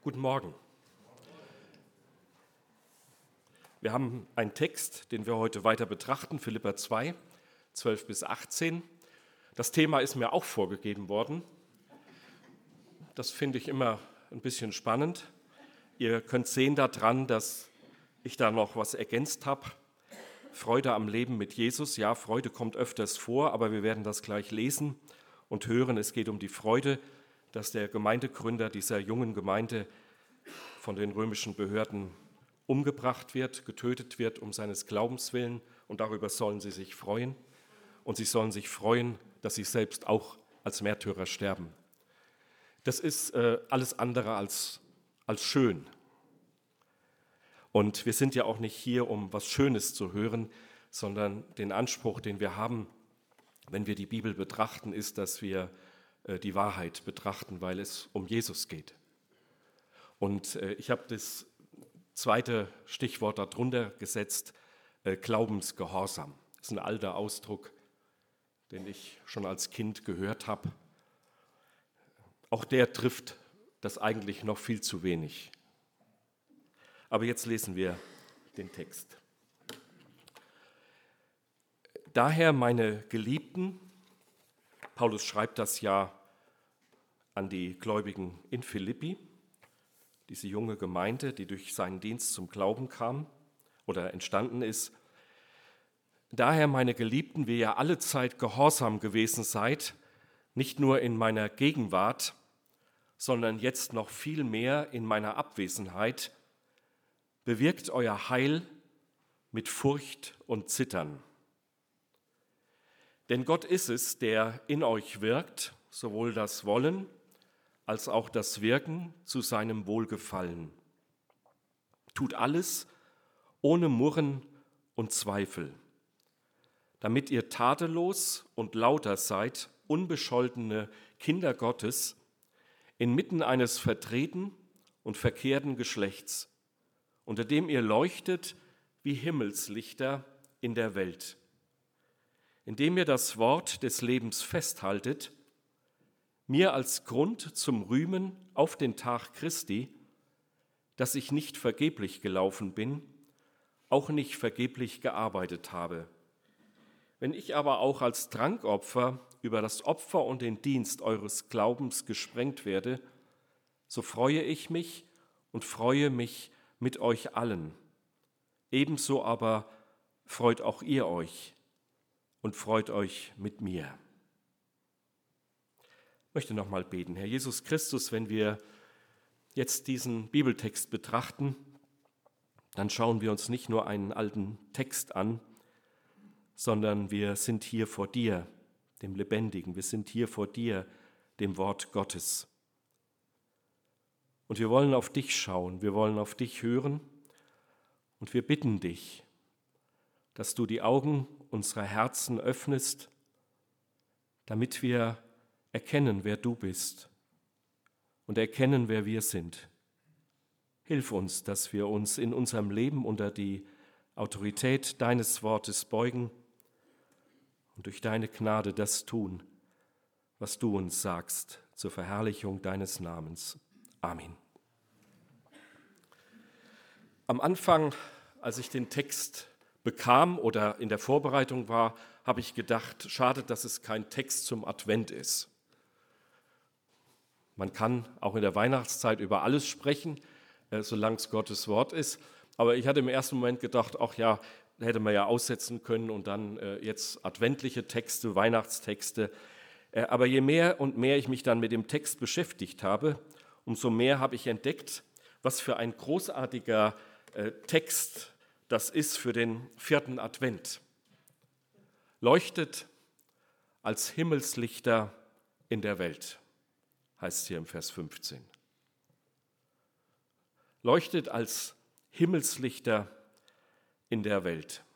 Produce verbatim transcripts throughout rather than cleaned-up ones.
Guten Morgen. Wir haben einen Text, den wir heute weiter betrachten, Philipper zwei, zwölf bis achtzehn. Das Thema ist mir auch vorgegeben worden. Das finde ich immer ein bisschen spannend. Ihr könnt sehen daran, dass ich da noch was ergänzt habe. Freude am Leben mit Jesus. Ja, Freude kommt öfters vor, aber wir werden das gleich lesen und hören. Es geht um die Freude, dass der Gemeindegründer dieser jungen Gemeinde von den römischen Behörden umgebracht wird, getötet wird um seines Glaubens willen, und darüber sollen sie sich freuen. Und sie sollen sich freuen, dass sie selbst auch als Märtyrer sterben. Das ist äh, alles andere als, als schön. Und wir sind ja auch nicht hier, um was Schönes zu hören, sondern den Anspruch, den wir haben, wenn wir die Bibel betrachten, ist, dass wir äh, die Wahrheit betrachten, weil es um Jesus geht. Und äh, ich habe das zweite Stichwort darunter gesetzt, äh, Glaubensgehorsam. Das ist ein alter Ausdruck, den ich schon als Kind gehört habe. Auch der trifft das eigentlich noch viel zu wenig. Aber jetzt lesen wir den Text. Daher, meine Geliebten, Paulus schreibt das ja an die Gläubigen in Philippi, diese junge Gemeinde, die durch seinen Dienst zum Glauben kam oder entstanden ist. Daher, meine Geliebten, wie ihr alle Zeit gehorsam gewesen seid, nicht nur in meiner Gegenwart, sondern jetzt noch viel mehr in meiner Abwesenheit, bewirkt euer Heil mit Furcht und Zittern. Denn Gott ist es, der in euch wirkt, sowohl das Wollen als auch das Wirken zu seinem Wohlgefallen. Tut alles ohne Murren und Zweifel, damit ihr tadellos und lauter seid, unbescholtene Kinder Gottes, inmitten eines verdrehten und verkehrten Geschlechts, unter dem ihr leuchtet wie Himmelslichter in der Welt, indem ihr das Wort des Lebens festhaltet, mir als Grund zum Rühmen auf den Tag Christi, dass ich nicht vergeblich gelaufen bin, auch nicht vergeblich gearbeitet habe. Wenn ich aber auch als Trankopfer über das Opfer und den Dienst eures Glaubens gesprengt werde, so freue ich mich und freue mich mit euch allen. Ebenso aber freut auch ihr euch und freut euch mit mir. Ich möchte noch mal beten. Herr Jesus Christus, wenn wir jetzt diesen Bibeltext betrachten, dann schauen wir uns nicht nur einen alten Text an, sondern wir sind hier vor dir, dem Lebendigen. Wir sind hier vor dir, dem Wort Gottes. Und wir wollen auf dich schauen, wir wollen auf dich hören und wir bitten dich, dass du die Augen unserer Herzen öffnest, damit wir erkennen, wer du bist und erkennen, wer wir sind. Hilf uns, dass wir uns in unserem Leben unter die Autorität deines Wortes beugen und durch deine Gnade das tun, was du uns sagst, zur Verherrlichung deines Namens. Amen. Am Anfang, als ich den Text bekam oder in der Vorbereitung war, habe ich gedacht, schade, dass es kein Text zum Advent ist. Man kann auch in der Weihnachtszeit über alles sprechen, solange es Gottes Wort ist. Aber ich hatte im ersten Moment gedacht, ach ja, hätte man ja aussetzen können und dann jetzt adventliche Texte, Weihnachtstexte. Aber je mehr und mehr ich mich dann mit dem Text beschäftigt habe, umso mehr habe ich entdeckt, was für ein großartiger Text das ist für den vierten Advent. Leuchtet als Himmelslichter in der Welt, heißt hier im Vers fünfzehn. Leuchtet als Himmelslichter in der Welt.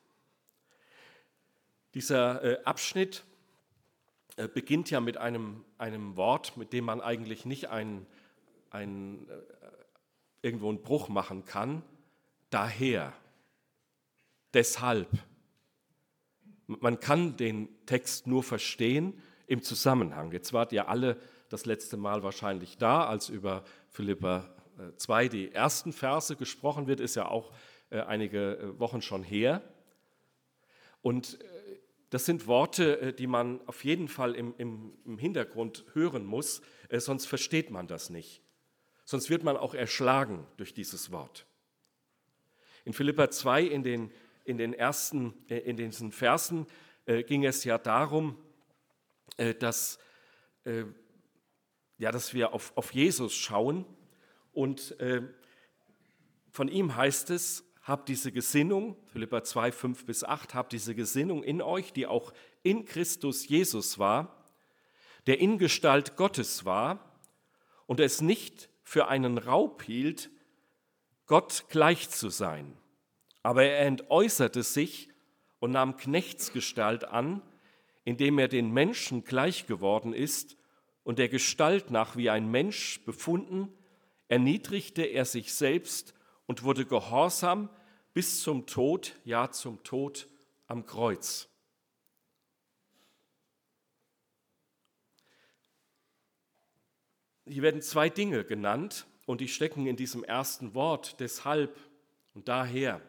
Dieser äh, Abschnitt äh, beginnt ja mit einem, einem Wort, mit dem man eigentlich nicht ein, ein, äh, irgendwo einen Bruch machen kann. Daher, deshalb. Man kann den Text nur verstehen im Zusammenhang. Jetzt wart ihr alle das letzte Mal wahrscheinlich da, als über Philipper zwei die ersten Verse gesprochen wird, ist ja auch einige Wochen schon her. Und das sind Worte, die man auf jeden Fall im, im, im Hintergrund hören muss, sonst versteht man das nicht. Sonst wird man auch erschlagen durch dieses Wort. In Philipper zwei, in den, in den ersten, in diesen Versen, äh, ging es ja darum, äh, dass, äh, ja, dass wir auf, auf Jesus schauen. Und äh, von ihm heißt es, habt diese Gesinnung, Philipper zwei, fünf bis acht, habt diese Gesinnung in euch, die auch in Christus Jesus war, der in Gestalt Gottes war und es nicht für einen Raub hielt, Gott gleich zu sein. Aber er entäußerte sich und nahm Knechtsgestalt an, indem er den Menschen gleich geworden ist und der Gestalt nach wie ein Mensch befunden, erniedrigte er sich selbst und wurde gehorsam bis zum Tod, ja zum Tod am Kreuz. Hier werden zwei Dinge genannt und die stecken in diesem ersten Wort, deshalb und daher.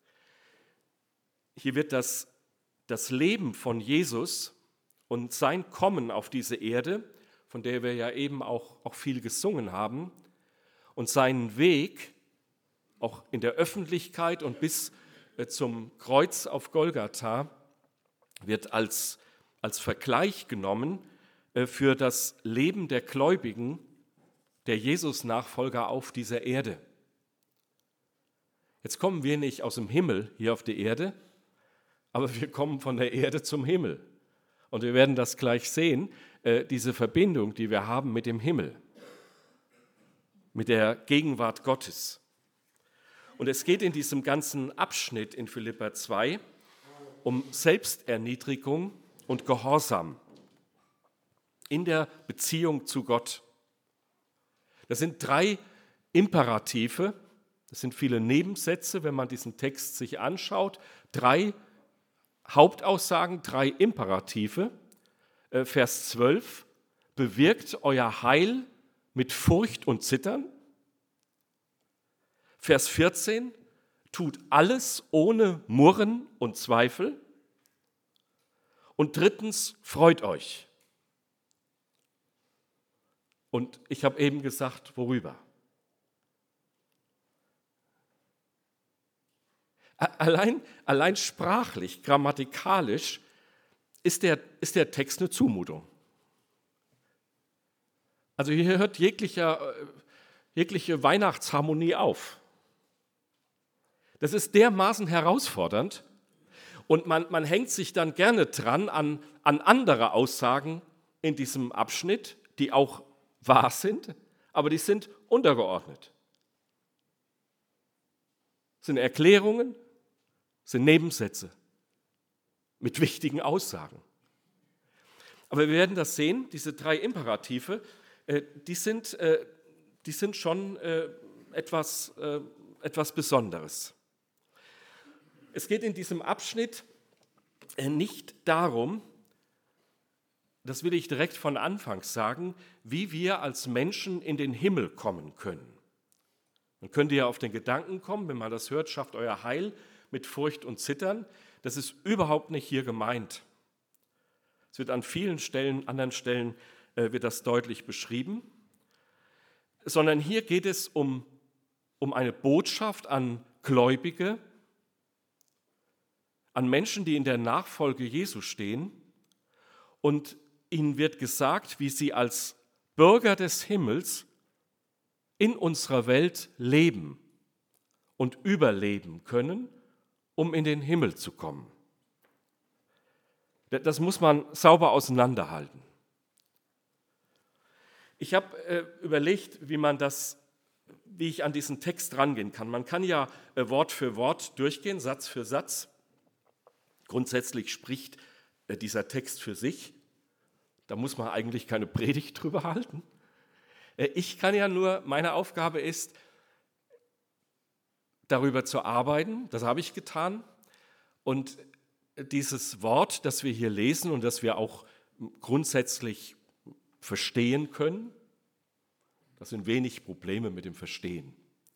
Hier wird das, das Leben von Jesus und sein Kommen auf diese Erde, von der wir ja eben auch, auch viel gesungen haben, und seinen Weg auch in der Öffentlichkeit und bis zum Kreuz auf Golgatha wird als, als Vergleich genommen für das Leben der Gläubigen, der Jesus-Nachfolger auf dieser Erde. Jetzt kommen wir nicht aus dem Himmel hier auf die Erde, aber wir kommen von der Erde zum Himmel. Und wir werden das gleich sehen, diese Verbindung, die wir haben mit dem Himmel, mit der Gegenwart Gottes. Und es geht in diesem ganzen Abschnitt in Philipper zwei um Selbsterniedrigung und Gehorsam in der Beziehung zu Gott. Das sind drei Imperative, das sind viele Nebensätze, wenn man diesen Text sich anschaut. Drei Hauptaussagen, drei Imperative. Vers zwölf, bewirkt euer Heil mit Furcht und Zittern. Vers vierzehn, tut alles ohne Murren und Zweifel. Und drittens, freut euch. Und ich habe eben gesagt, worüber? Allein, allein sprachlich, grammatikalisch ist der, ist der Text eine Zumutung. Also hier hört jeglicher, jegliche Weihnachtsharmonie auf. Das ist dermaßen herausfordernd und man, man hängt sich dann gerne dran an, an andere Aussagen in diesem Abschnitt, die auch wahr sind, aber die sind untergeordnet. Das sind Erklärungen, das sind Nebensätze mit wichtigen Aussagen. Aber wir werden das sehen, diese drei Imperative, äh, die, sind, äh, die sind schon äh, etwas, äh, etwas Besonderes. Es geht in diesem Abschnitt äh, nicht darum, das will ich direkt von Anfang sagen, wie wir als Menschen in den Himmel kommen können. Man könnte ja auf den Gedanken kommen, wenn man das hört, schafft euer Heil mit Furcht und Zittern. Das ist überhaupt nicht hier gemeint. Es wird an vielen Stellen, anderen Stellen äh, wird das deutlich beschrieben. Sondern hier geht es um, um eine Botschaft an Gläubige, an Menschen, die in der Nachfolge Jesu stehen. Und ihnen wird gesagt, wie sie als Bürger des Himmels in unserer Welt leben und überleben können, um in den Himmel zu kommen. Das muss man sauber auseinanderhalten. Ich habe äh, überlegt, wie man das, wie ich an diesen Text rangehen kann. Man kann ja äh, Wort für Wort durchgehen, Satz für Satz. Grundsätzlich spricht äh, dieser Text für sich. Da muss man eigentlich keine Predigt drüber halten. Äh, ich kann ja nur, meine Aufgabe ist, darüber zu arbeiten. Das habe ich getan. Und dieses Wort, das wir hier lesen und das wir auch grundsätzlich verstehen können, Das sind wenig Probleme mit dem Verstehen.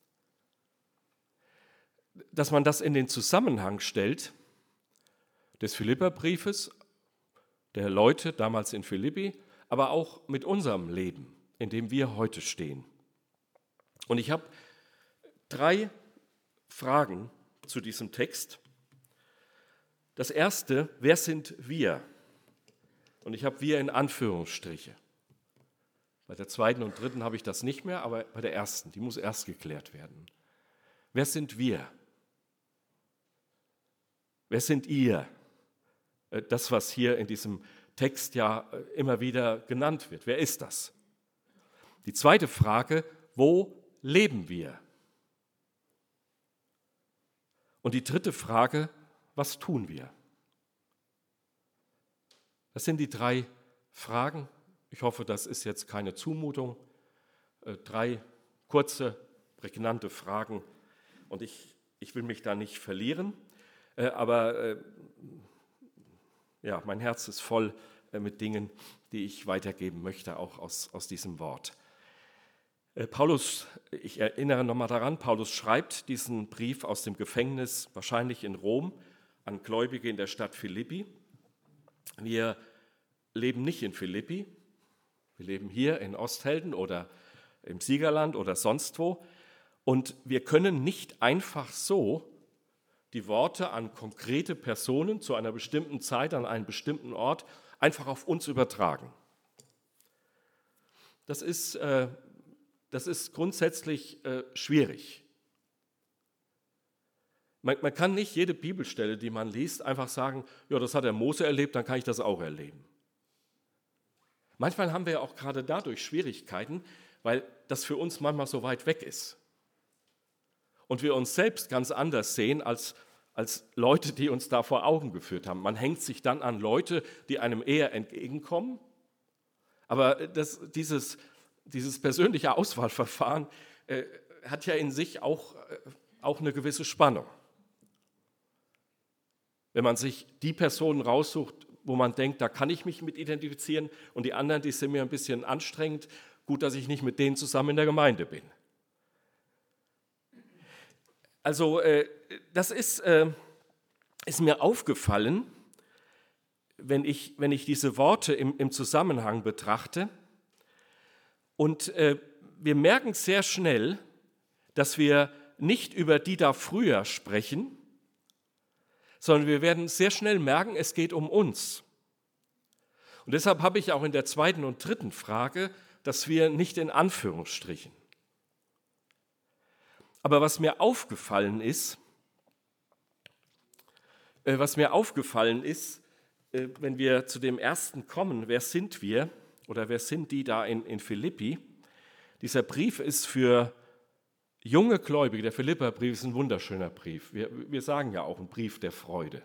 Dass man das in den Zusammenhang stellt des Philipperbriefes, der Leute damals in Philippi, aber auch mit unserem Leben, in dem wir heute stehen. Und ich habe drei Fragen zu diesem Text. Das erste, wer sind wir? Und ich habe wir in Anführungsstriche. Bei der zweiten und dritten habe ich das nicht mehr, aber bei der ersten, die muss erst geklärt werden. Wer sind wir? Wer sind ihr? Das, was hier in diesem Text ja immer wieder genannt wird. Wer ist das? Die zweite Frage, wo leben wir? Und die dritte Frage, was tun wir? Das sind die drei Fragen. Ich hoffe, das ist jetzt keine Zumutung. Drei kurze, prägnante Fragen. Und ich, ich will mich da nicht verlieren. Aber ja, mein Herz ist voll mit Dingen, die ich weitergeben möchte, auch aus, aus diesem Wort. Paulus, ich erinnere nochmal daran, Paulus schreibt diesen Brief aus dem Gefängnis, wahrscheinlich in Rom, an Gläubige in der Stadt Philippi. Wir leben nicht in Philippi, wir leben hier in Osthelden oder im Siegerland oder sonst wo. Und wir können nicht einfach so die Worte an konkrete Personen zu einer bestimmten Zeit, an einem bestimmten Ort, einfach auf uns übertragen. Das ist, äh, das ist grundsätzlich äh, schwierig. Man, man kann nicht jede Bibelstelle, die man liest, einfach sagen, ja, das hat der Mose erlebt, dann kann ich das auch erleben. Manchmal haben wir ja auch gerade dadurch Schwierigkeiten, weil das für uns manchmal so weit weg ist. Und wir uns selbst ganz anders sehen als, als Leute, die uns da vor Augen geführt haben. Man hängt sich dann an Leute, die einem eher entgegenkommen. Aber das, dieses, dieses persönliche Auswahlverfahren äh, hat ja in sich auch, äh, auch eine gewisse Spannung. Wenn man sich die Personen raussucht, wo man denkt, da kann ich mich mit identifizieren, und die anderen, die sind mir ein bisschen anstrengend, gut, dass ich nicht mit denen zusammen in der Gemeinde bin. Also äh, das ist, äh, ist mir aufgefallen, wenn ich, wenn ich diese Worte im, im Zusammenhang betrachte. Und äh, wir merken sehr schnell, dass wir nicht über die da früher sprechen, sondern wir werden sehr schnell merken, es geht um uns. Und deshalb habe ich auch in der zweiten und dritten Frage, dass wir nicht in Anführungsstrichen. Aber was mir aufgefallen ist, äh, was mir aufgefallen ist, äh, wenn wir zu dem ersten kommen, wer sind wir oder wer sind die da in, in Philippi? Dieser Brief ist für junge Gläubige, der Philipperbrief ist ein wunderschöner Brief. Wir, wir sagen ja auch ein Brief der Freude.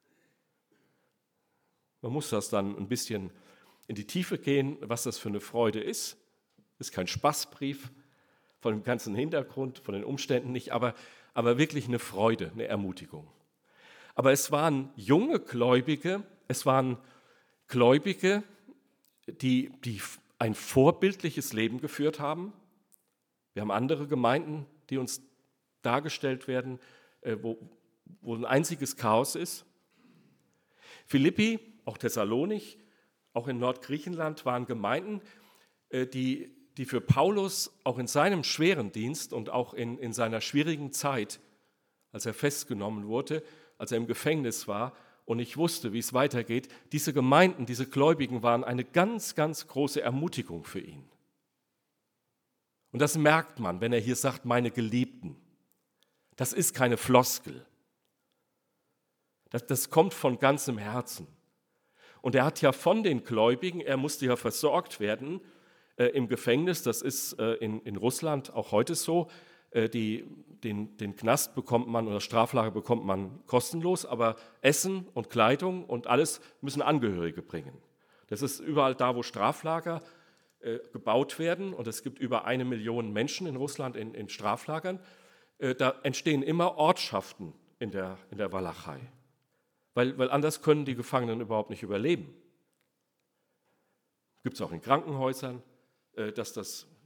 Man muss das dann ein bisschen in die Tiefe gehen, was das für eine Freude ist. Das ist kein Spaßbrief, von dem ganzen Hintergrund, von den Umständen nicht, aber, aber wirklich eine Freude, eine Ermutigung. Aber es waren junge Gläubige, es waren Gläubige, die, die ein vorbildliches Leben geführt haben. Wir haben andere Gemeinden, die uns dargestellt werden, wo, wo ein einziges Chaos ist. Philippi, auch Thessalonich, auch in Nordgriechenland waren Gemeinden, die die für Paulus auch in seinem schweren Dienst und auch in, in seiner schwierigen Zeit, als er festgenommen wurde, als er im Gefängnis war und nicht wusste, wie es weitergeht, diese Gemeinden, diese Gläubigen waren eine ganz, ganz große Ermutigung für ihn. Und das merkt man, wenn er hier sagt, meine Geliebten. Das ist keine Floskel. Das, das kommt von ganzem Herzen. Und er hat ja von den Gläubigen, er musste ja versorgt werden, im Gefängnis, das ist in, in Russland auch heute so, die, den, den Knast bekommt man oder Straflager bekommt man kostenlos, aber Essen und Kleidung und alles müssen Angehörige bringen. Das ist überall da, wo Straflager äh, gebaut werden, und es gibt über eine Million Menschen in Russland in, in Straflagern, äh, da entstehen immer Ortschaften in der, in der Walachei, weil, weil anders können die Gefangenen überhaupt nicht überleben. Gibt es auch in Krankenhäusern, dass das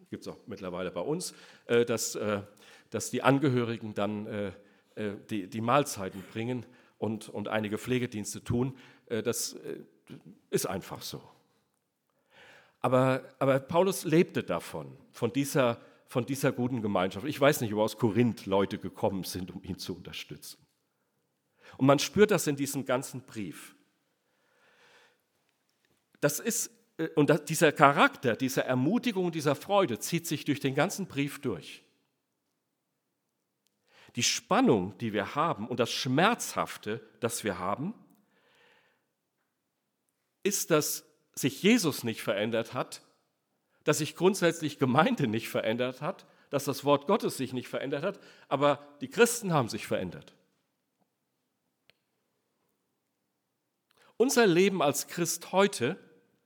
gibt es auch mittlerweile bei uns, äh, dass, äh, dass die Angehörigen dann äh, äh, die, die Mahlzeiten bringen und, und einige Pflegedienste tun. Äh, das äh, ist einfach so. Aber, aber Paulus lebte davon, von dieser, von dieser guten Gemeinschaft. Ich weiß nicht, ob aus Korinth Leute gekommen sind, um ihn zu unterstützen. Und man spürt das in diesem ganzen Brief. Das ist, und das, dieser Charakter, diese Ermutigung, dieser Freude zieht sich durch den ganzen Brief durch. Die Spannung, die wir haben und das Schmerzhafte, das wir haben, ist, dass sich Jesus nicht verändert hat, dass sich grundsätzlich Gemeinde nicht verändert hat, dass das Wort Gottes sich nicht verändert hat, aber die Christen haben sich verändert. Unser Leben als Christ heute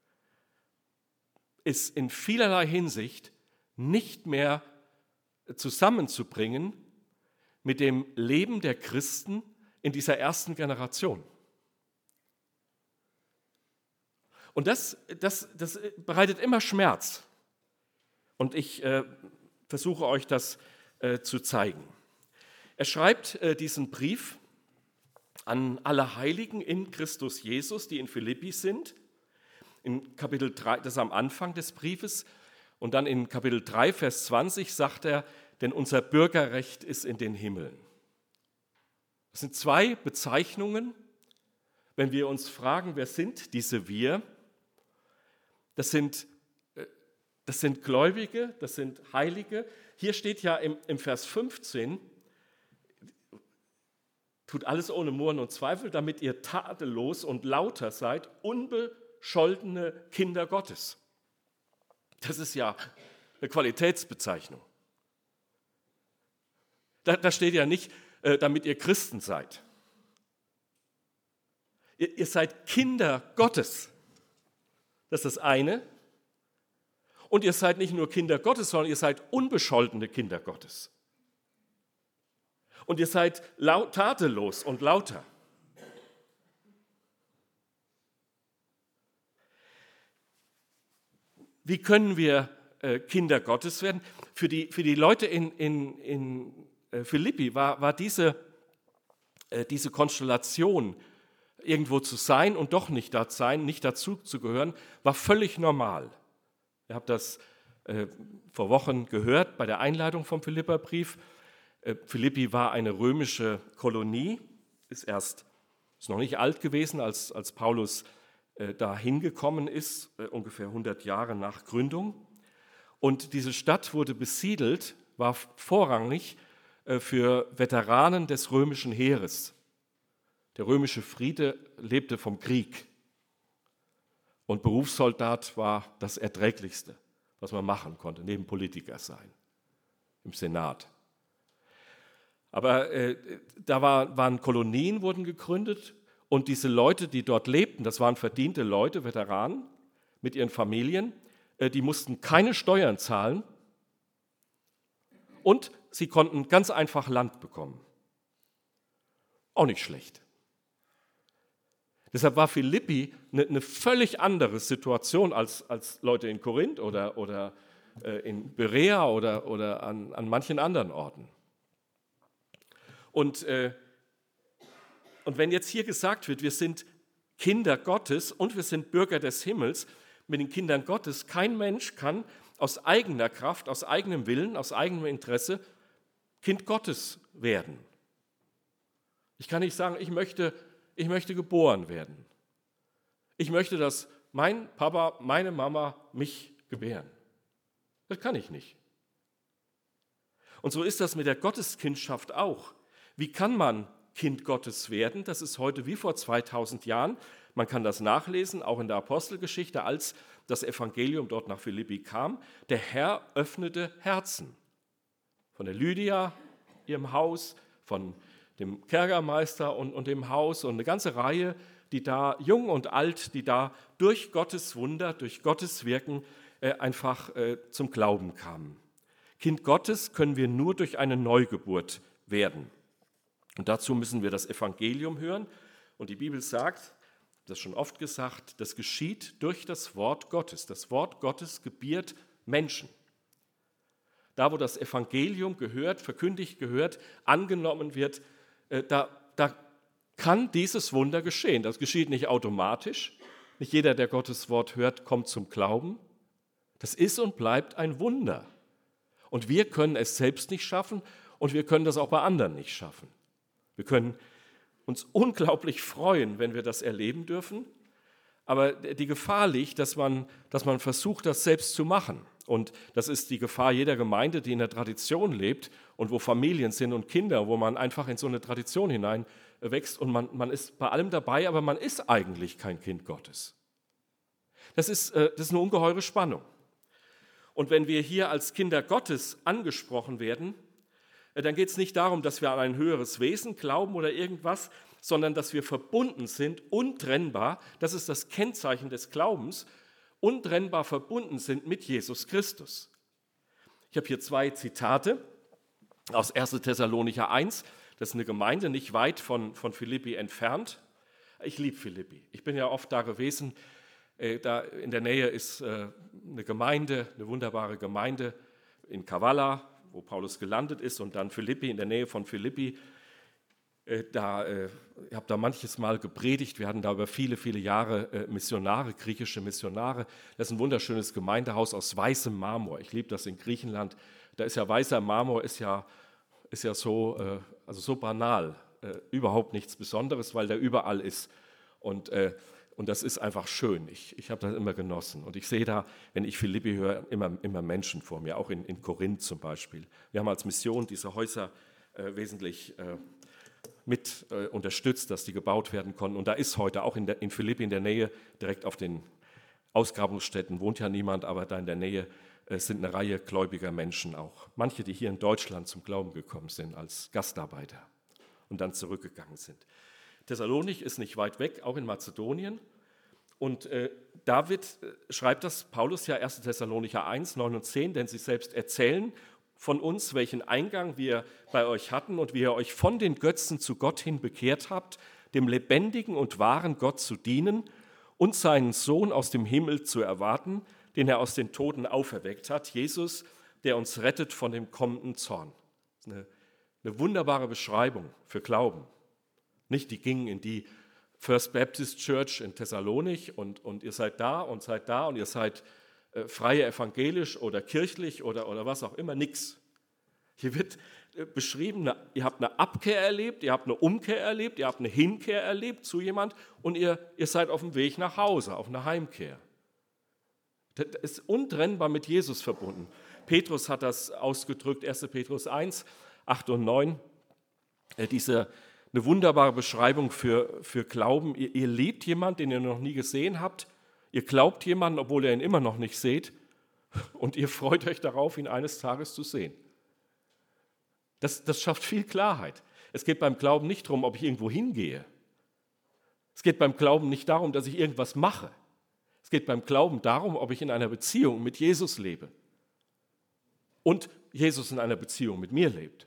ist in vielerlei Hinsicht nicht mehr zusammenzubringen mit dem Leben der Christen in dieser ersten Generation. Und das, das, das bereitet immer Schmerz. Und ich äh, versuche euch das äh, zu zeigen. Er schreibt äh, diesen Brief an alle Heiligen in Christus Jesus, die in Philippi sind. In Kapitel drei, das ist am Anfang des Briefes. Und dann in Kapitel drei, Vers zwanzig sagt er, denn unser Bürgerrecht ist in den Himmeln. Das sind zwei Bezeichnungen, wenn wir uns fragen, wer sind diese wir? Das sind, das sind Gläubige, das sind Heilige. Hier steht ja im, im Vers fünfzehn, tut alles ohne Murren und Zweifel, damit ihr tadellos und lauter seid, unbescholtene Kinder Gottes. Das ist ja eine Qualitätsbezeichnung. Da, da steht ja nicht, äh, damit ihr Christen seid. Ihr, ihr seid Kinder Gottes. Das ist das eine. Und ihr seid nicht nur Kinder Gottes, sondern ihr seid unbescholtene Kinder Gottes. Und ihr seid laut, tadellos und lauter. Wie können wir äh, Kinder Gottes werden? Für die, für die Leute in, in, in äh, Philippi war, war diese, äh, diese Konstellation, irgendwo zu sein und doch nicht da sein, nicht dazu zu gehören, war völlig normal. Ihr habt das äh, vor Wochen gehört bei der Einleitung vom Philipperbrief. Äh, Philippi war eine römische Kolonie, ist erst ist noch nicht alt gewesen, als, als Paulus äh, da hingekommen ist, äh, ungefähr hundert Jahre nach Gründung. Und diese Stadt wurde besiedelt, war vorrangig äh, für Veteranen des römischen Heeres. Der römische Friede lebte vom Krieg und Berufssoldat war das Erträglichste, was man machen konnte, neben Politiker sein, im Senat. Aber äh, da war, waren Kolonien, wurden gegründet und diese Leute, die dort lebten, das waren verdiente Leute, Veteranen mit ihren Familien, äh, die mussten keine Steuern zahlen und sie konnten ganz einfach Land bekommen. Auch nicht schlecht. Deshalb war Philippi eine, eine völlig andere Situation als, als Leute in Korinth oder, oder äh, in Berea oder, oder an, an manchen anderen Orten. Und, äh, und wenn jetzt hier gesagt wird, wir sind Kinder Gottes und wir sind Bürger des Himmels, mit den Kindern Gottes, kein Mensch kann aus eigener Kraft, aus eigenem Willen, aus eigenem Interesse Kind Gottes werden. Ich kann nicht sagen, ich möchte Ich möchte geboren werden. Ich möchte, dass mein Papa, meine Mama mich gebären. Das kann ich nicht. Und so ist das mit der Gotteskindschaft auch. Wie kann man Kind Gottes werden? Das ist heute wie vor zweitausend Jahren. Man kann das nachlesen, auch in der Apostelgeschichte, als das Evangelium dort nach Philippi kam. Der Herr öffnete Herzen. Von der Lydia, ihrem Haus, von dem Kerkermeister und, und dem Haus und eine ganze Reihe, die da, jung und alt, die da durch Gottes Wunder, durch Gottes Wirken äh, einfach äh, zum Glauben kamen. Kind Gottes können wir nur durch eine Neugeburt werden. Und dazu müssen wir das Evangelium hören. Und die Bibel sagt, das schon oft gesagt, das geschieht durch das Wort Gottes. Das Wort Gottes gebiert Menschen. Da, wo das Evangelium gehört, verkündigt gehört, angenommen wird, äh, da, da kann dieses Wunder geschehen. Das geschieht nicht automatisch. Nicht jeder, der Gottes Wort hört, kommt zum Glauben. Das ist und bleibt ein Wunder. Und wir können es selbst nicht schaffen und wir können das auch bei anderen nicht schaffen. Wir können uns unglaublich freuen, wenn wir das erleben dürfen. Aber die Gefahr liegt, dass man, dass man versucht, das selbst zu machen. Und das ist die Gefahr jeder Gemeinde, die in der Tradition lebt und wo Familien sind und Kinder, wo man einfach in so eine Tradition hineinwächst und man, man ist bei allem dabei, aber man ist eigentlich kein Kind Gottes. Das ist, das ist eine ungeheure Spannung. Und wenn wir hier als Kinder Gottes angesprochen werden, dann geht es nicht darum, dass wir an ein höheres Wesen glauben oder irgendwas, sondern dass wir verbunden sind, untrennbar, das ist das Kennzeichen des Glaubens, untrennbar verbunden sind mit Jesus Christus. Ich habe hier zwei Zitate aus erster Thessalonicher eins, das ist eine Gemeinde nicht weit von, von Philippi entfernt. Ich liebe Philippi, ich bin ja oft da gewesen, äh, da in der Nähe ist äh, eine Gemeinde, eine wunderbare Gemeinde in Kavala, wo Paulus gelandet ist und dann Philippi, in der Nähe von Philippi. Da, ich habe da manches Mal gepredigt, wir hatten da über viele, viele Jahre Missionare, griechische Missionare. Das ist ein wunderschönes Gemeindehaus aus weißem Marmor. Ich liebe das in Griechenland. Da ist ja weißer Marmor, ist ja, ist ja so, also so banal, überhaupt nichts Besonderes, weil der überall ist. Und, und das ist einfach schön. Ich, ich habe das immer genossen. Und ich sehe da, wenn ich Philippi höre, immer, immer Menschen vor mir, auch in, in Korinth zum Beispiel. Wir haben als Mission diese Häuser äh, wesentlich äh, mit äh, unterstützt, dass die gebaut werden konnten. Und da ist heute auch in, der, in Philippi in der Nähe, direkt auf den Ausgrabungsstätten, wohnt ja niemand, aber da in der Nähe äh, sind eine Reihe gläubiger Menschen auch. Manche, die hier in Deutschland zum Glauben gekommen sind als Gastarbeiter und dann zurückgegangen sind. Thessalonich ist nicht weit weg, auch in Mazedonien. Und äh, David äh, schreibt das, Paulus ja erster Thessalonicher eins, neun und zehn, denn sie selbst erzählen von uns, welchen Eingang wir bei euch hatten und wie ihr euch von den Götzen zu Gott hin bekehrt habt, dem lebendigen und wahren Gott zu dienen und seinen Sohn aus dem Himmel zu erwarten, den er aus den Toten auferweckt hat, Jesus, der uns rettet von dem kommenden Zorn. Das ist eine, eine wunderbare Beschreibung für Glauben. Nicht, die gingen in die First Baptist Church in Thessalonich und, und ihr seid da und seid da und ihr seid äh, freie evangelisch oder kirchlich oder, oder was auch immer, nix. Hier wird äh, beschrieben, eine, ihr habt eine Abkehr erlebt, ihr habt eine Umkehr erlebt, ihr habt eine Hinkehr erlebt zu jemand und ihr, ihr seid auf dem Weg nach Hause, auf eine Heimkehr. Das ist untrennbar mit Jesus verbunden. Petrus hat das ausgedrückt, erster Petrus eins, acht und neun, äh, diese eine wunderbare Beschreibung für, für Glauben. Ihr, ihr liebt jemanden, den ihr noch nie gesehen habt. Ihr glaubt jemanden, obwohl ihr ihn immer noch nicht seht. Und ihr freut euch darauf, ihn eines Tages zu sehen. Das, das schafft viel Klarheit. Es geht beim Glauben nicht darum, ob ich irgendwo hingehe. Es geht beim Glauben nicht darum, dass ich irgendwas mache. Es geht beim Glauben darum, ob ich in einer Beziehung mit Jesus lebe. Und Jesus in einer Beziehung mit mir lebt.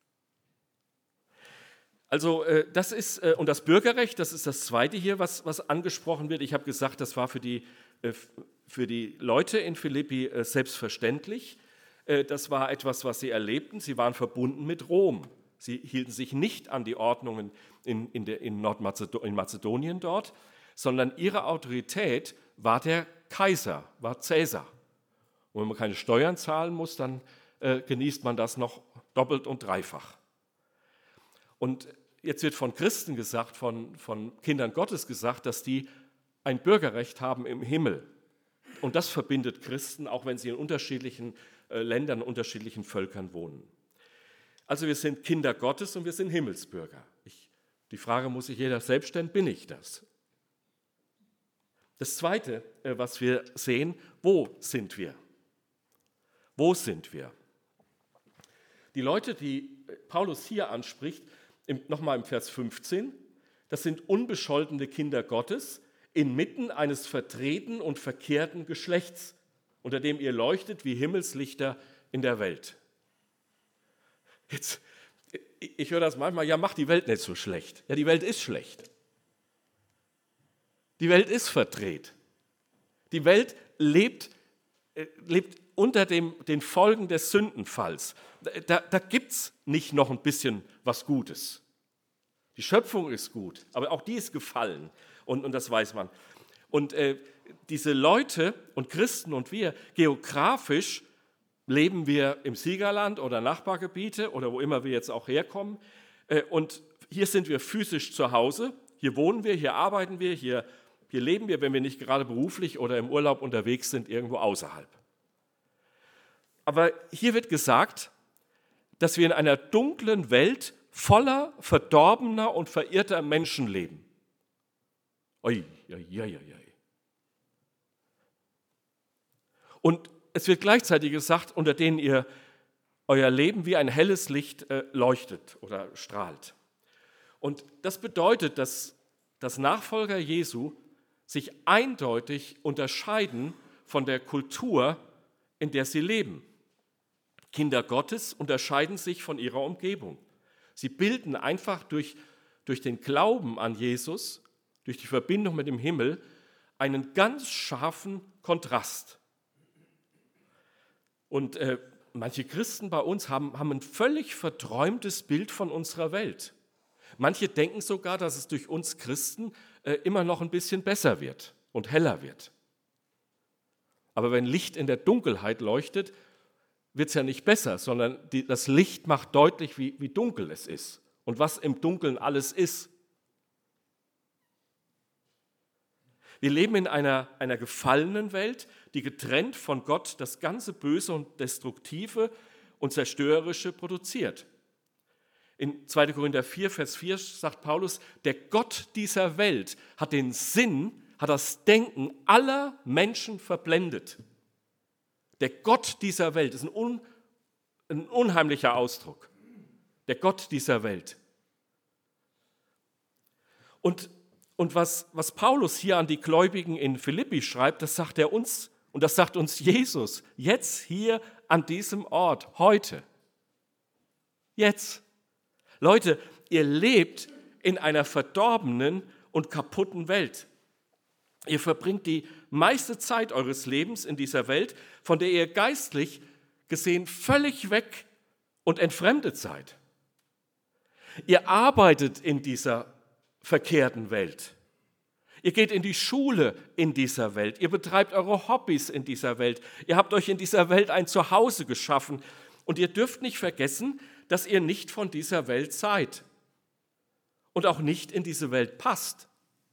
Also das ist, und das Bürgerrecht, das ist das Zweite hier, was, was angesprochen wird. Ich habe gesagt, das war für die, für die Leute in Philippi selbstverständlich. Das war etwas, was sie erlebten. Sie waren verbunden mit Rom. Sie hielten sich nicht an die Ordnungen in, in, der, in Nordmazedonien in Mazedonien dort, sondern ihre Autorität war der Kaiser, war Cäsar. Und wenn man keine Steuern zahlen muss, dann äh, genießt man das noch doppelt und dreifach. Und jetzt wird von Christen gesagt, von, von Kindern Gottes gesagt, dass die ein Bürgerrecht haben im Himmel. Und das verbindet Christen, auch wenn sie in unterschiedlichen äh, Ländern, unterschiedlichen Völkern wohnen. Also wir sind Kinder Gottes und wir sind Himmelsbürger. Ich, die Frage muss sich jeder selbst stellen, bin ich das? Das Zweite, äh, was wir sehen, wo sind wir? Wo sind wir? Die Leute, die Paulus hier anspricht, nochmal im Vers fünfzehn, das sind unbescholtene Kinder Gottes inmitten eines verdrehten und verkehrten Geschlechts, unter dem ihr leuchtet wie Himmelslichter in der Welt. Jetzt, ich höre das manchmal, ja, mach die Welt nicht so schlecht. Ja, die Welt ist schlecht. Die Welt ist verdreht. Die Welt lebt, lebt unter dem, den Folgen des Sündenfalls. Da, da gibt es nicht noch ein bisschen was Gutes. Die Schöpfung ist gut, aber auch die ist gefallen und, und das weiß man. Und äh, diese Leute und Christen und wir, geografisch leben wir im Siegerland oder Nachbargebiete oder wo immer wir jetzt auch herkommen. Äh, und hier sind wir physisch zu Hause, hier wohnen wir, hier arbeiten wir, hier, hier leben wir, wenn wir nicht gerade beruflich oder im Urlaub unterwegs sind, irgendwo außerhalb. Aber hier wird gesagt, dass wir in einer dunklen Welt voller verdorbener und verirrter Menschen leben. Oi, oi, oi, oi. Und es wird gleichzeitig gesagt, unter denen ihr euer Leben wie ein helles Licht äh, leuchtet oder strahlt. Und das bedeutet, dass, dass Nachfolger Jesu sich eindeutig unterscheiden von der Kultur, in der sie leben. Kinder Gottes unterscheiden sich von ihrer Umgebung. Sie bilden einfach durch, durch den Glauben an Jesus, durch die Verbindung mit dem Himmel, einen ganz scharfen Kontrast. Und äh, manche Christen bei uns haben, haben ein völlig verträumtes Bild von unserer Welt. Manche denken sogar, dass es durch uns Christen äh, immer noch ein bisschen besser wird und heller wird. Aber wenn Licht in der Dunkelheit leuchtet, wird es ja nicht besser, sondern die, das Licht macht deutlich, wie, wie dunkel es ist und was im Dunkeln alles ist. Wir leben in einer, einer gefallenen Welt, die getrennt von Gott das ganze Böse und Destruktive und Zerstörerische produziert. In zweiter Korinther vier, Vers vier sagt Paulus, der Gott dieser Welt hat den Sinn, hat das Denken aller Menschen verblendet. Der Gott dieser Welt ist ein, un, ein unheimlicher Ausdruck. Der Gott dieser Welt. Und Und was, was Paulus hier an die Gläubigen in Philippi schreibt, das sagt er uns und das sagt uns Jesus, jetzt hier an diesem Ort, heute. Jetzt. Leute, ihr lebt in einer verdorbenen und kaputten Welt. Ihr verbringt die meiste Zeit eures Lebens in dieser Welt, von der ihr geistlich gesehen völlig weg und entfremdet seid. Ihr arbeitet in dieser verkehrten Welt. Ihr geht in die Schule in dieser Welt. Ihr betreibt eure Hobbys in dieser Welt. Ihr habt euch in dieser Welt ein Zuhause geschaffen. Und ihr dürft nicht vergessen, dass ihr nicht von dieser Welt seid und auch nicht in diese Welt passt.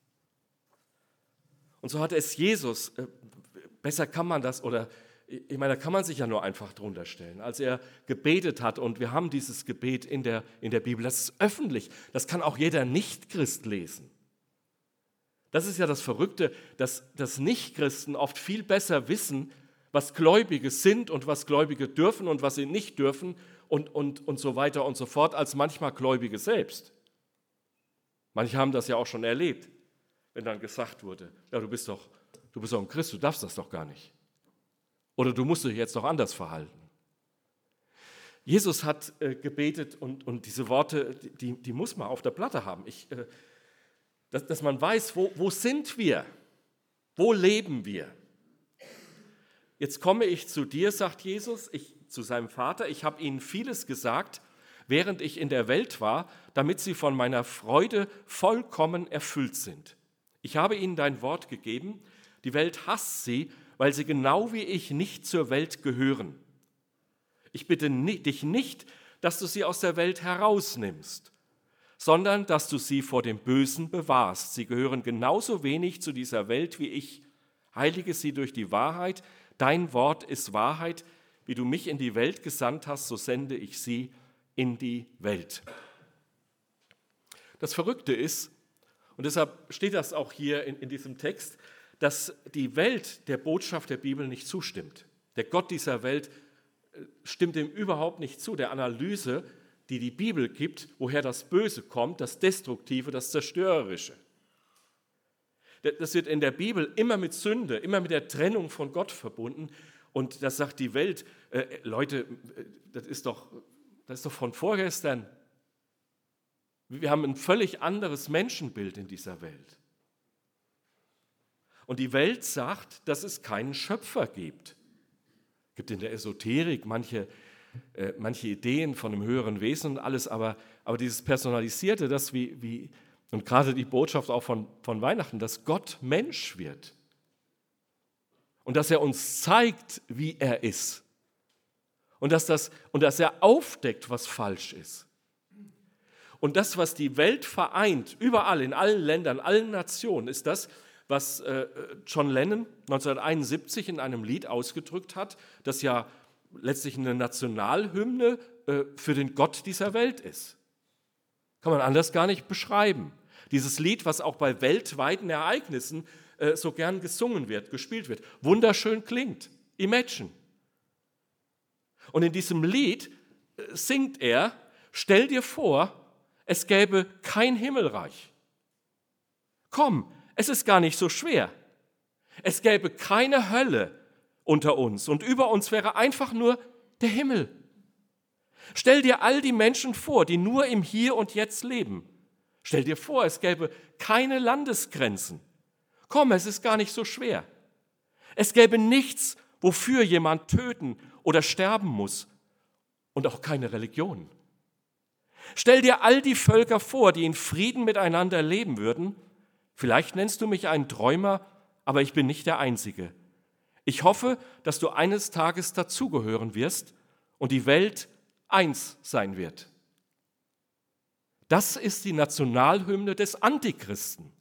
Und so hat es Jesus, besser kann man das, oder ich meine, da kann man sich ja nur einfach drunter stellen, als er gebetet hat, und wir haben dieses Gebet in der, in der Bibel, das ist öffentlich, das kann auch jeder Nichtchrist lesen. Das ist ja das Verrückte, dass, dass Nichtchristen oft viel besser wissen, was Gläubige sind und was Gläubige dürfen und was sie nicht dürfen und, und, und so weiter und so fort, als manchmal Gläubige selbst. Manche haben das ja auch schon erlebt, wenn dann gesagt wurde, ja, du bist doch, du bist doch ein Christ, du darfst das doch gar nicht. Oder du musst dich jetzt doch anders verhalten. Jesus hat äh, gebetet und, und diese Worte, die, die muss man auf der Platte haben. Ich, äh, dass, dass man weiß, wo, wo sind wir? Wo leben wir? Jetzt komme ich zu dir, sagt Jesus, ich, zu seinem Vater. Ich habe ihnen vieles gesagt, während ich in der Welt war, damit sie von meiner Freude vollkommen erfüllt sind. Ich habe ihnen dein Wort gegeben. Die Welt hasst sie, weil sie genau wie ich nicht zur Welt gehören. Ich bitte dich nicht, dass du sie aus der Welt herausnimmst, sondern dass du sie vor dem Bösen bewahrst. Sie gehören genauso wenig zu dieser Welt wie ich. Heilige sie durch die Wahrheit. Dein Wort ist Wahrheit. Wie du mich in die Welt gesandt hast, so sende ich sie in die Welt. Das Verrückte ist, und deshalb steht das auch hier in, in diesem Text, dass die Welt der Botschaft der Bibel nicht zustimmt. Der Gott dieser Welt stimmt dem überhaupt nicht zu, der Analyse, die die Bibel gibt, woher das Böse kommt, das Destruktive, das Zerstörerische. Das wird in der Bibel immer mit Sünde, immer mit der Trennung von Gott verbunden. Und das sagt die Welt, äh, Leute, das ist doch, das ist doch von vorgestern. Wir haben ein völlig anderes Menschenbild in dieser Welt. Und die Welt sagt, dass es keinen Schöpfer gibt. gibt in der Esoterik manche, äh, manche Ideen von einem höheren Wesen und alles, aber, aber dieses Personalisierte, das wie, wie und gerade die Botschaft auch von, von Weihnachten, dass Gott Mensch wird und dass er uns zeigt, wie er ist und dass, das, und dass er aufdeckt, was falsch ist. Und das, was die Welt vereint, überall, in allen Ländern, allen Nationen, ist das, was äh, John Lennon neunzehnhunderteinundsiebzig in einem Lied ausgedrückt hat, das ja letztlich eine Nationalhymne äh, für den Gott dieser Welt ist. Kann man anders gar nicht beschreiben. Dieses Lied, was auch bei weltweiten Ereignissen äh, so gern gesungen wird, gespielt wird, wunderschön klingt. Imagine. Und in diesem Lied äh, singt er, stell dir vor, es gäbe kein Himmelreich. Komm, es ist gar nicht so schwer. Es gäbe keine Hölle unter uns und über uns wäre einfach nur der Himmel. Stell dir all die Menschen vor, die nur im Hier und Jetzt leben. Stell dir vor, es gäbe keine Landesgrenzen. Komm, es ist gar nicht so schwer. Es gäbe nichts, wofür jemand töten oder sterben muss und auch keine Religion. Stell dir all die Völker vor, die in Frieden miteinander leben würden. Vielleicht nennst du mich einen Träumer, aber ich bin nicht der Einzige. Ich hoffe, dass du eines Tages dazugehören wirst und die Welt eins sein wird. Das ist die Nationalhymne des Antichristen.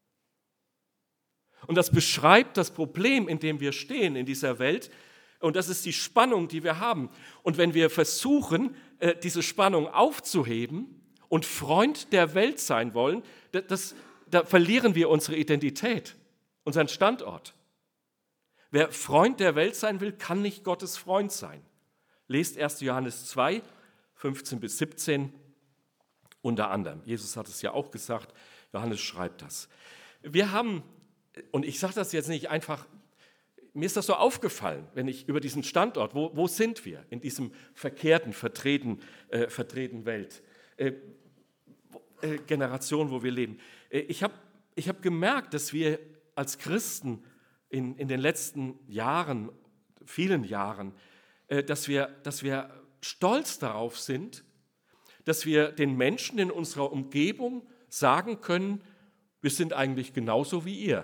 Und das beschreibt das Problem, in dem wir stehen in dieser Welt. Und das ist die Spannung, die wir haben. Und wenn wir versuchen, diese Spannung aufzuheben und Freund der Welt sein wollen, das, da verlieren wir unsere Identität, unseren Standort. Wer Freund der Welt sein will, kann nicht Gottes Freund sein. Lest erster Johannes zwei, fünfzehn bis siebzehn unter anderem. Jesus hat es ja auch gesagt, Johannes schreibt das. Wir haben, und ich sage das jetzt nicht einfach, mir ist das so aufgefallen, wenn ich über diesen Standort, wo, wo sind wir in diesem verkehrten, verdrehten, äh, verdrehten Welt, äh, äh, Generation, wo wir leben. Äh, ich habe ich hab gemerkt, dass wir als Christen in, in den letzten Jahren, vielen Jahren, äh, dass wir, dass wir stolz darauf sind, dass wir den Menschen in unserer Umgebung sagen können, wir sind eigentlich genauso wie ihr.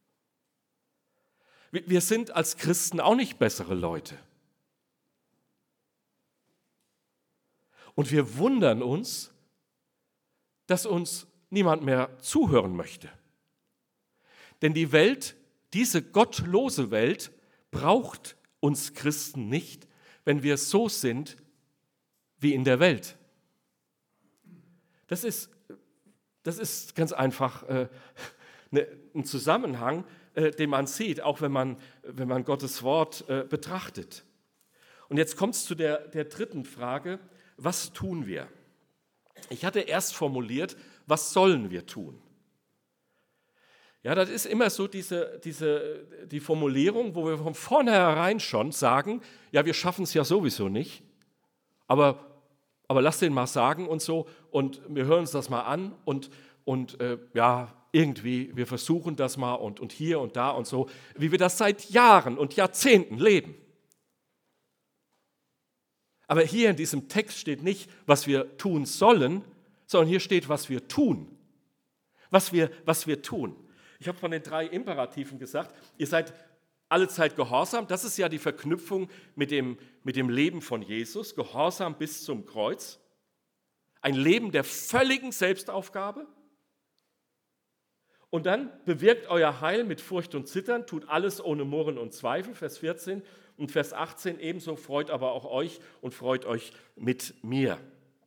Wir sind als Christen auch nicht bessere Leute. Und wir wundern uns, dass uns niemand mehr zuhören möchte. Denn die Welt, diese gottlose Welt, braucht uns Christen nicht, wenn wir so sind wie in der Welt. Das ist, das ist ganz einfach äh, ne, ein Zusammenhang, äh, den man sieht, auch wenn man, wenn man Gottes Wort äh, betrachtet. Und jetzt kommt es zu der, der dritten Frage, was tun wir? Ich hatte erst formuliert, was sollen wir tun? Ja, das ist immer so diese, diese, die Formulierung, wo wir von vornherein schon sagen, ja, wir schaffen es ja sowieso nicht, aber Aber lass den mal sagen und so und wir hören uns das mal an und, und äh, ja, irgendwie, wir versuchen das mal und, und hier und da und so, wie wir das seit Jahren und Jahrzehnten leben. Aber hier in diesem Text steht nicht, was wir tun sollen, sondern hier steht, was wir tun. Was wir, was wir tun. Ich habe von den drei Imperativen gesagt, ihr seid allezeit gehorsam, das ist ja die Verknüpfung mit dem, mit dem Leben von Jesus, Gehorsam bis zum Kreuz. Ein Leben der völligen Selbstaufgabe. Und dann bewirkt euer Heil mit Furcht und Zittern, tut alles ohne Murren und Zweifel, Vers vierzehn und Vers achtzehn, ebenso freut aber auch euch und freut euch mit mir.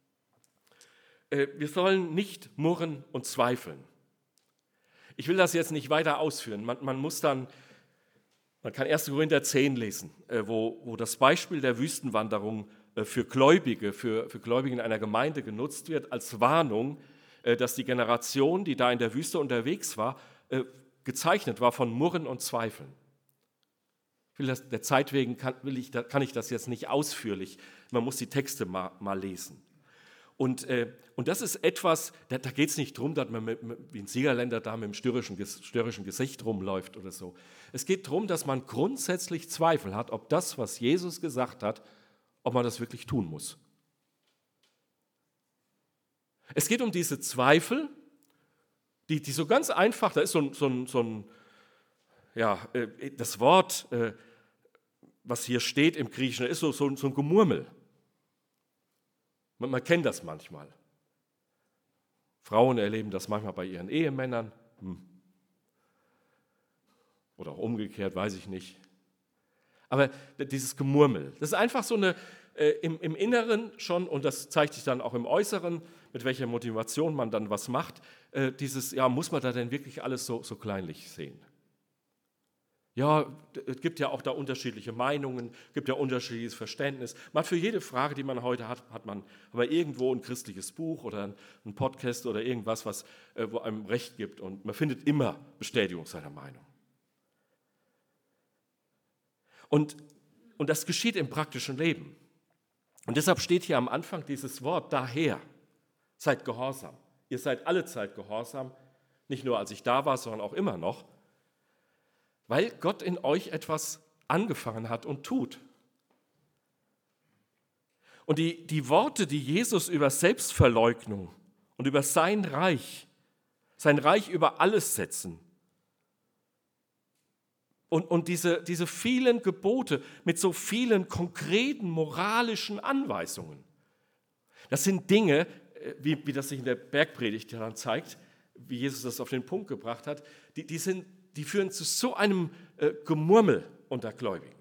Wir sollen nicht murren und zweifeln. Ich will das jetzt nicht weiter ausführen, man, man muss dann Man kann erster Korinther zehn lesen, wo, wo das Beispiel der Wüstenwanderung für Gläubige, für, für Gläubige in einer Gemeinde genutzt wird, als Warnung, dass die Generation, die da in der Wüste unterwegs war, gezeichnet war von Murren und Zweifeln. Ich will das, der Zeit wegen kann, will ich, kann ich das jetzt nicht ausführlich, man muss die Texte mal, mal lesen. Und, äh, und das ist etwas, da, da geht es nicht darum, dass man mit, mit, wie ein Siegerländer da mit einem störrischen, störrischen Gesicht rumläuft oder so. Es geht darum, dass man grundsätzlich Zweifel hat, ob das, was Jesus gesagt hat, ob man das wirklich tun muss. Es geht um diese Zweifel, die, die so ganz einfach, da ist so ein, so ein, so ein ja, äh, das Wort, äh, was hier steht im Griechischen, ist so, so, so ein Gemurmel. Man, man kennt das manchmal. Frauen erleben das manchmal bei ihren Ehemännern. Hm. Oder auch umgekehrt, weiß ich nicht. Aber dieses Gemurmel, das ist einfach so eine, äh, im, im Inneren schon, und das zeigt sich dann auch im Äußeren, mit welcher Motivation man dann was macht, äh, dieses, ja, muss man da denn wirklich alles so, so kleinlich sehen? Ja, es gibt ja auch da unterschiedliche Meinungen, gibt ja unterschiedliches Verständnis. Man hat für jede Frage, die man heute hat, hat man aber irgendwo ein christliches Buch oder ein Podcast oder irgendwas, was, äh, wo einem Recht gibt, und man findet immer Bestätigung seiner Meinung. Und, und das geschieht im praktischen Leben. Und deshalb steht hier am Anfang dieses Wort, daher, seid gehorsam. Ihr seid alle Zeit gehorsam, nicht nur als ich da war, sondern auch immer noch, weil Gott in euch etwas angefangen hat und tut. Und die, die Worte, die Jesus über Selbstverleugnung und über sein Reich, sein Reich über alles setzen, Und, und diese, diese vielen Gebote mit so vielen konkreten moralischen Anweisungen, das sind Dinge, wie, wie das sich in der Bergpredigt dann zeigt, wie Jesus das auf den Punkt gebracht hat, die, die, sind, die führen zu so einem äh, Gemurmel unter Gläubigen.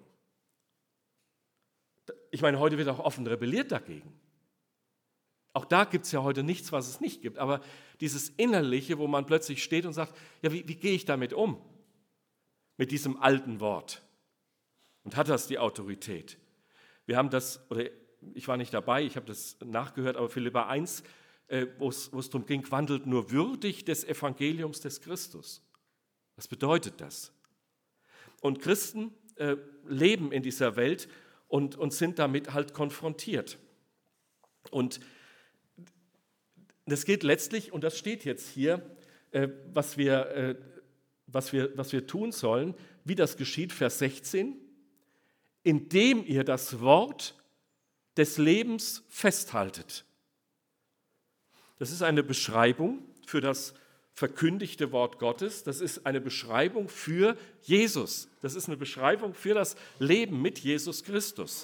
Ich meine, heute wird auch offen rebelliert dagegen. Auch da gibt es ja heute nichts, was es nicht gibt, aber dieses Innerliche, wo man plötzlich steht und sagt, ja, wie, wie gehe ich damit um? Mit diesem alten Wort. Und hat das die Autorität? Wir haben das, oder ich war nicht dabei, ich habe das nachgehört, aber Philipper eins, äh, wo es darum ging, wandelt nur würdig des Evangeliums des Christus. Was bedeutet das? Und Christen äh, leben in dieser Welt und, und sind damit halt konfrontiert. Und das geht letztlich, und das steht jetzt hier, äh, was wir... Äh, Was wir, was wir tun sollen, wie das geschieht, Vers sechzehn, indem ihr das Wort des Lebens festhaltet. Das ist eine Beschreibung für das verkündigte Wort Gottes, das ist eine Beschreibung für Jesus, das ist eine Beschreibung für das Leben mit Jesus Christus.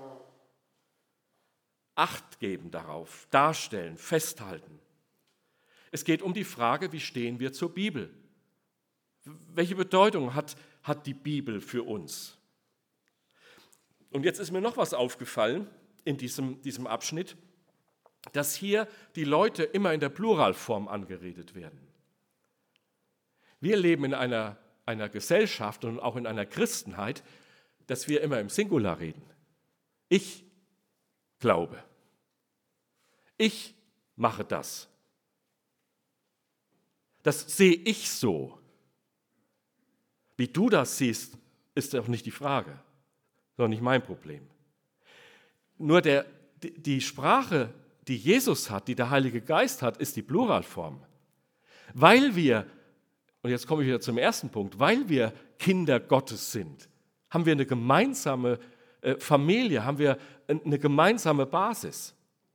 Acht geben darauf, darstellen, festhalten. Es geht um die Frage, wie stehen wir zur Bibel? Welche Bedeutung hat, hat die Bibel für uns? Und jetzt ist mir noch was aufgefallen in diesem, diesem Abschnitt, dass hier die Leute immer in der Pluralform angeredet werden. Wir leben in einer, einer Gesellschaft und auch in einer Christenheit, dass wir immer im Singular reden. Ich glaube. Ich mache das. Das sehe ich so. Wie du das siehst, ist auch nicht die Frage, sondern nicht mein Problem. Nur der, die Sprache, die Jesus hat, die der Heilige Geist hat, ist die Pluralform. Weil wir, und jetzt komme ich wieder zum ersten Punkt, weil wir Kinder Gottes sind, haben wir eine gemeinsame Familie, haben wir eine gemeinsame Basis.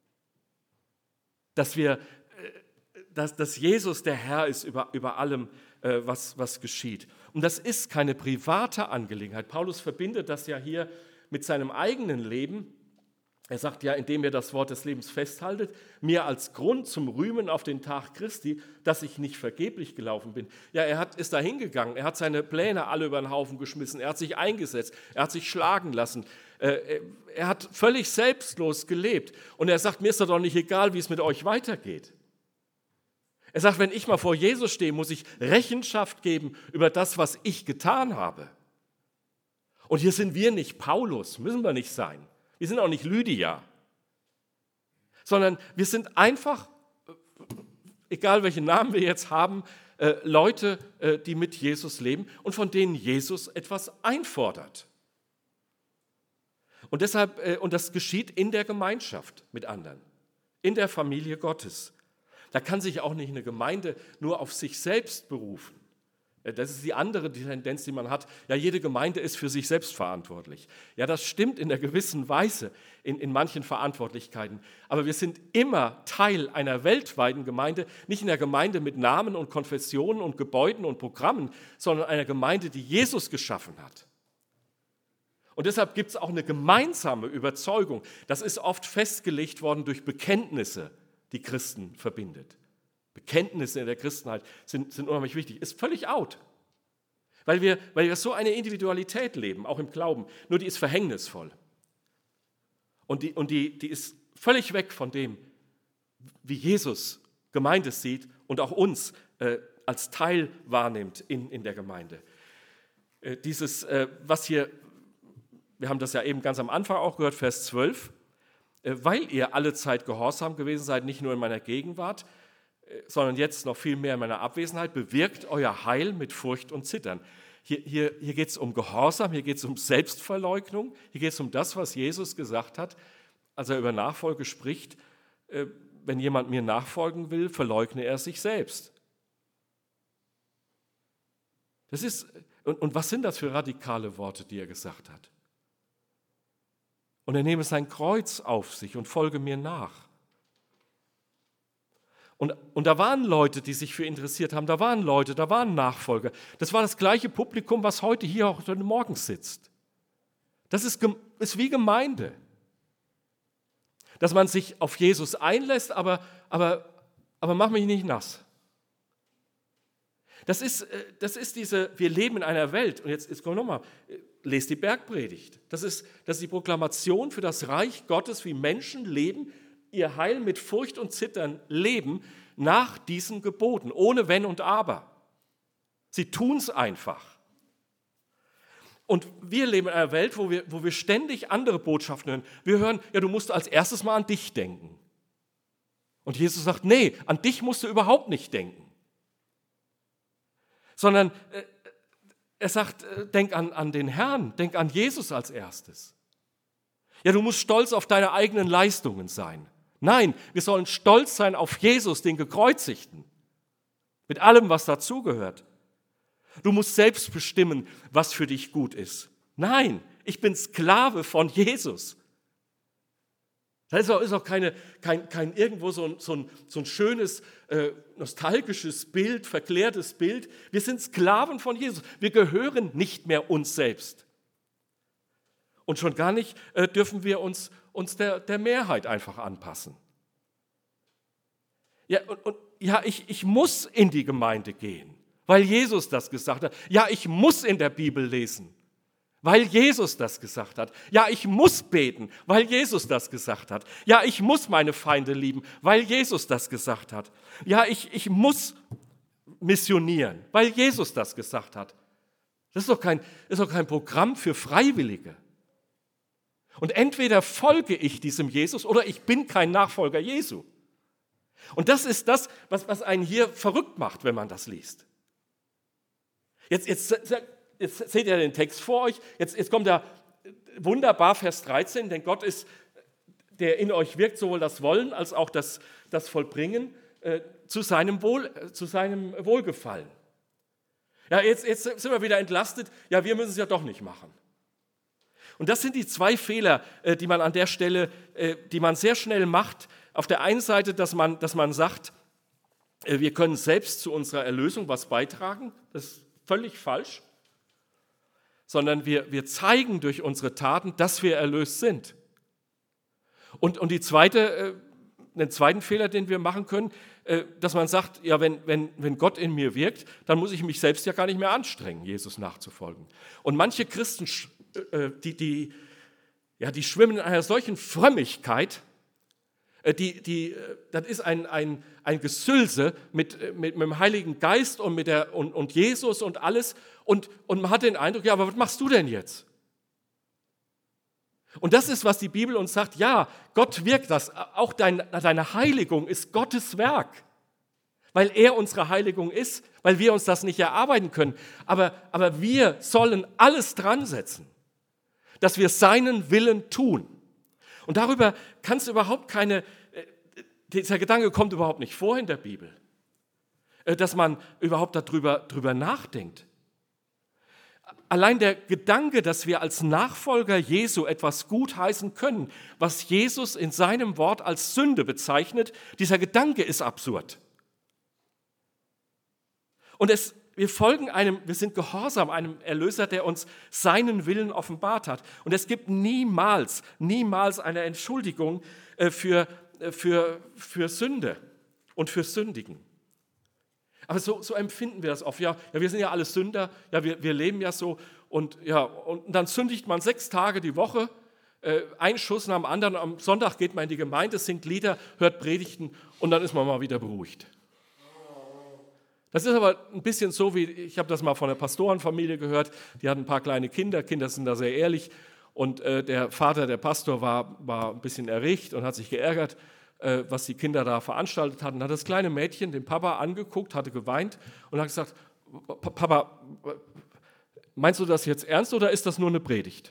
Dass wir, dass, dass Jesus der Herr ist über, über allem, was, was geschieht. Und das ist keine private Angelegenheit. Paulus verbindet das ja hier mit seinem eigenen Leben. Er sagt ja, indem ihr das Wort des Lebens festhaltet, mir als Grund zum Rühmen auf den Tag Christi, dass ich nicht vergeblich gelaufen bin. Ja, er hat, ist da hingegangen, er hat seine Pläne alle über den Haufen geschmissen, er hat sich eingesetzt, er hat sich schlagen lassen, er hat völlig selbstlos gelebt. Und er sagt, mir ist doch nicht egal, wie es mit euch weitergeht. Er sagt, wenn ich mal vor Jesus stehe, muss ich Rechenschaft geben über das, was ich getan habe. Und hier sind wir nicht Paulus, müssen wir nicht sein. Wir sind auch nicht Lydia. Sondern wir sind einfach, egal welchen Namen wir jetzt haben, Leute, die mit Jesus leben und von denen Jesus etwas einfordert. Und deshalb, und das geschieht in der Gemeinschaft mit anderen. in der Familie Gottes. Da kann sich auch nicht eine Gemeinde nur auf sich selbst berufen. Das ist die andere Tendenz, die man hat. Ja, jede Gemeinde ist für sich selbst verantwortlich. Ja, das stimmt in einer gewissen Weise in, in manchen Verantwortlichkeiten. Aber wir sind immer Teil einer weltweiten Gemeinde, nicht in einer Gemeinde mit Namen und Konfessionen und Gebäuden und Programmen, sondern einer Gemeinde, die Jesus geschaffen hat. Und deshalb gibt es auch eine gemeinsame Überzeugung. Das ist oft festgelegt worden durch Bekenntnisse, die Christen verbindet. Bekenntnisse in der Christenheit sind, sind unheimlich wichtig. Ist völlig out, weil wir, weil wir so eine Individualität leben, auch im Glauben. Nur die ist verhängnisvoll. Und die, und die, die ist völlig weg von dem, wie Jesus Gemeinde sieht und auch uns äh, als Teil wahrnimmt in, in der Gemeinde. Äh, dieses, äh, was hier, wir haben das ja eben ganz am Anfang auch gehört, Vers zwölf, äh, weil ihr alle Zeit gehorsam gewesen seid, nicht nur in meiner Gegenwart, sondern jetzt noch viel mehr in meiner Abwesenheit, bewirkt euer Heil mit Furcht und Zittern. Hier, hier, hier geht es um Gehorsam, hier geht es um Selbstverleugnung, hier geht es um das, was Jesus gesagt hat, als er über Nachfolge spricht. Äh, wenn jemand mir nachfolgen will, verleugne er sich selbst. Das ist, und, und was sind das für radikale Worte, die er gesagt hat? Und er nehme sein Kreuz auf sich und folge mir nach. Und, und da waren Leute, die sich für interessiert haben, da waren Leute, da waren Nachfolger. Das war das gleiche Publikum, was heute hier auch heute Morgen sitzt. Das ist, ist wie Gemeinde. Dass man sich auf Jesus einlässt, aber, aber, aber mach mich nicht nass. Das ist, das ist diese, wir leben in einer Welt, und jetzt, jetzt komm nochmal, lest die Bergpredigt. Das ist, das ist die Proklamation für das Reich Gottes, wie Menschen leben, ihr Heil mit Furcht und Zittern leben nach diesen Geboten, ohne Wenn und Aber. Sie tun es einfach. Und wir leben in einer Welt, wo wir, wo wir ständig andere Botschaften hören. Wir hören, ja, du musst als erstes mal an dich denken. Und Jesus sagt, nee, an dich musst du überhaupt nicht denken. Sondern äh, er sagt, äh, denk an, an den Herrn, denk an Jesus als erstes. Ja, du musst stolz auf deine eigenen Leistungen sein. Nein, wir sollen stolz sein auf Jesus, den Gekreuzigten, mit allem, was dazugehört. Du musst selbst bestimmen, was für dich gut ist. Nein, ich bin Sklave von Jesus. Das ist auch, ist auch keine, kein, kein irgendwo so ein, so ein, so ein schönes, äh, nostalgisches Bild, verklärtes Bild. Wir sind Sklaven von Jesus. Wir gehören nicht mehr uns selbst. Und schon gar nicht äh, dürfen wir uns, uns der, der Mehrheit einfach anpassen. Ja, und, und, ja ich, ich muss in die Gemeinde gehen, weil Jesus das gesagt hat. Ja, ich muss in der Bibel lesen, weil Jesus das gesagt hat. Ja, ich muss beten, weil Jesus das gesagt hat. Ja, ich muss meine Feinde lieben, weil Jesus das gesagt hat. Ja, ich, ich muss missionieren, weil Jesus das gesagt hat. Das ist doch kein, ist doch kein Programm für Freiwillige. Und entweder folge ich diesem Jesus oder ich bin kein Nachfolger Jesu. Und das ist das, was, was einen hier verrückt macht, wenn man das liest. Jetzt, jetzt, jetzt seht ihr den Text vor euch, jetzt, jetzt kommt da wunderbar Vers dreizehn, denn Gott ist, der in euch wirkt, sowohl das Wollen als auch das, das Vollbringen äh, zu, seinem Wohl, äh, zu seinem Wohlgefallen. Ja, jetzt, jetzt sind wir wieder entlastet, ja, wir müssen es ja doch nicht machen. Und das sind die zwei Fehler, die man an der Stelle, die man sehr schnell macht. Auf der einen Seite, dass man, dass man sagt, wir können selbst zu unserer Erlösung was beitragen. Das ist völlig falsch. Sondern wir, wir zeigen durch unsere Taten, dass wir erlöst sind. Und, und die zweite, den zweiten Fehler, den wir machen können, dass man sagt, ja, wenn, wenn, wenn Gott in mir wirkt, dann muss ich mich selbst ja gar nicht mehr anstrengen, Jesus nachzufolgen. Und manche Christen Die, die, ja, die schwimmen in einer solchen Frömmigkeit, die, die, das ist ein, ein, ein Gesülse mit, mit, mit dem Heiligen Geist und, mit der, und, und Jesus und alles. Und, und man hat den Eindruck, ja, aber was machst du denn jetzt? Und das ist, was die Bibel uns sagt, ja, Gott wirkt das, auch dein, deine Heiligung ist Gottes Werk, weil er unsere Heiligung ist, weil wir uns das nicht erarbeiten können. Aber, aber wir sollen alles dran setzen, dass wir seinen Willen tun. Und darüber kann es überhaupt keine, dieser Gedanke kommt überhaupt nicht vor in der Bibel, dass man überhaupt darüber, darüber nachdenkt. Allein der Gedanke, dass wir als Nachfolger Jesu etwas gutheißen können, was Jesus in seinem Wort als Sünde bezeichnet, dieser Gedanke ist absurd. Und es, wir folgen einem, wir sind gehorsam einem Erlöser, der uns seinen Willen offenbart hat. Und es gibt niemals, niemals eine Entschuldigung für, für, für Sünde und für Sündigen. Aber so, so empfinden wir das oft. Ja, ja, wir sind ja alle Sünder, ja, wir, wir leben ja so. Und, ja, und dann sündigt man sechs Tage die Woche, äh, ein Schuss nach dem anderen. Am Sonntag geht man in die Gemeinde, singt Lieder, hört Predigten und dann ist man mal wieder beruhigt. Das ist aber ein bisschen so, wie, ich habe das mal von einer Pastorenfamilie gehört, die hatten ein paar kleine Kinder, Kinder sind da sehr ehrlich und äh, der Vater, der Pastor, war, war ein bisschen erregt und hat sich geärgert, äh, was die Kinder da veranstaltet hatten. Hat das kleine Mädchen den Papa angeguckt, hatte geweint und hat gesagt, Papa, meinst du das jetzt ernst oder ist das nur eine Predigt?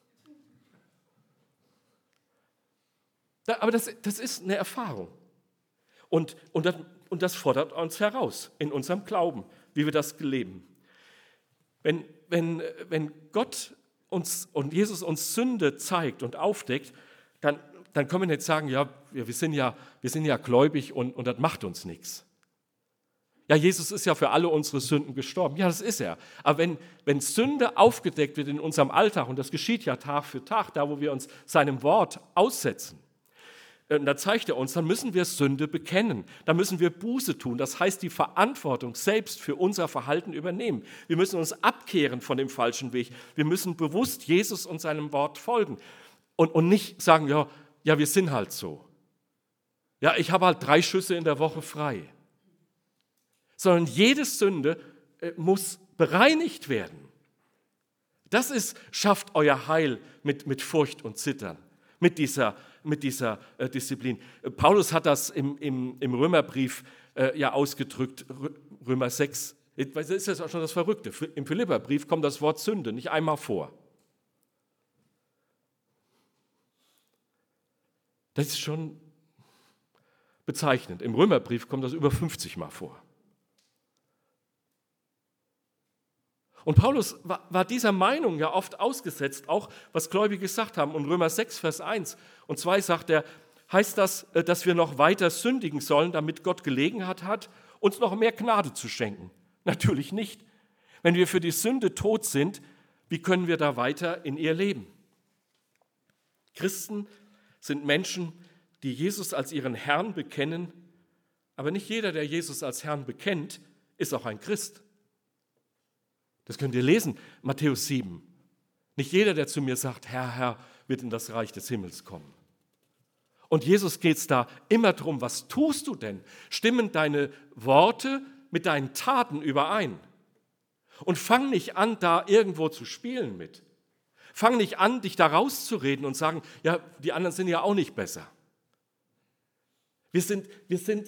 Aber das, das ist eine Erfahrung und, und das Und das fordert uns heraus in unserem Glauben, wie wir das leben. Wenn, wenn, wenn Gott uns und Jesus uns Sünde zeigt und aufdeckt, dann, dann können wir nicht sagen, ja, wir sind ja, wir sind ja gläubig und, und das macht uns nichts. Ja, Jesus ist ja für alle unsere Sünden gestorben. Ja, das ist er. Aber wenn, wenn Sünde aufgedeckt wird in unserem Alltag, und das geschieht ja Tag für Tag, da wo wir uns seinem Wort aussetzen, da zeigt er uns, dann müssen wir Sünde bekennen, da müssen wir Buße tun, das heißt die Verantwortung selbst für unser Verhalten übernehmen. Wir müssen uns abkehren von dem falschen Weg, wir müssen bewusst Jesus und seinem Wort folgen und, und nicht sagen, ja, ja, wir sind halt so. Ja, ich habe halt drei Schüsse in der Woche frei. Sondern jede Sünde äh, muss bereinigt werden. Das ist, schafft euer Heil mit, mit Furcht und Zittern, mit dieser mit dieser äh, Disziplin. Paulus hat das im, im, im Römerbrief äh, ja ausgedrückt, Römer sechs. Das ist jetzt auch schon das Verrückte. Im Philipperbrief kommt das Wort Sünde nicht einmal vor. Das ist schon bezeichnend. Im Römerbrief kommt das über fünfzig Mal vor. Und Paulus war, war dieser Meinung ja oft ausgesetzt, auch was Gläubige gesagt haben. Und Römer sechs, Vers eins und zwei sagt er, heißt das, dass wir noch weiter sündigen sollen, damit Gott Gelegenheit hat, uns noch mehr Gnade zu schenken? Natürlich nicht. Wenn wir für die Sünde tot sind, wie können wir da weiter in ihr leben? Christen sind Menschen, die Jesus als ihren Herrn bekennen, aber nicht jeder, der Jesus als Herrn bekennt, ist auch ein Christ. Das könnt ihr lesen, Matthäus sieben. Nicht jeder, der zu mir sagt, Herr, Herr, wird in das Reich des Himmels kommen. Und Jesus geht es da immer darum, was tust du denn? Stimmen deine Worte mit deinen Taten überein? Und fang nicht an, da irgendwo zu spielen mit. Fang nicht an, dich da rauszureden und sagen, ja, die anderen sind ja auch nicht besser. Wir sind, wir sind,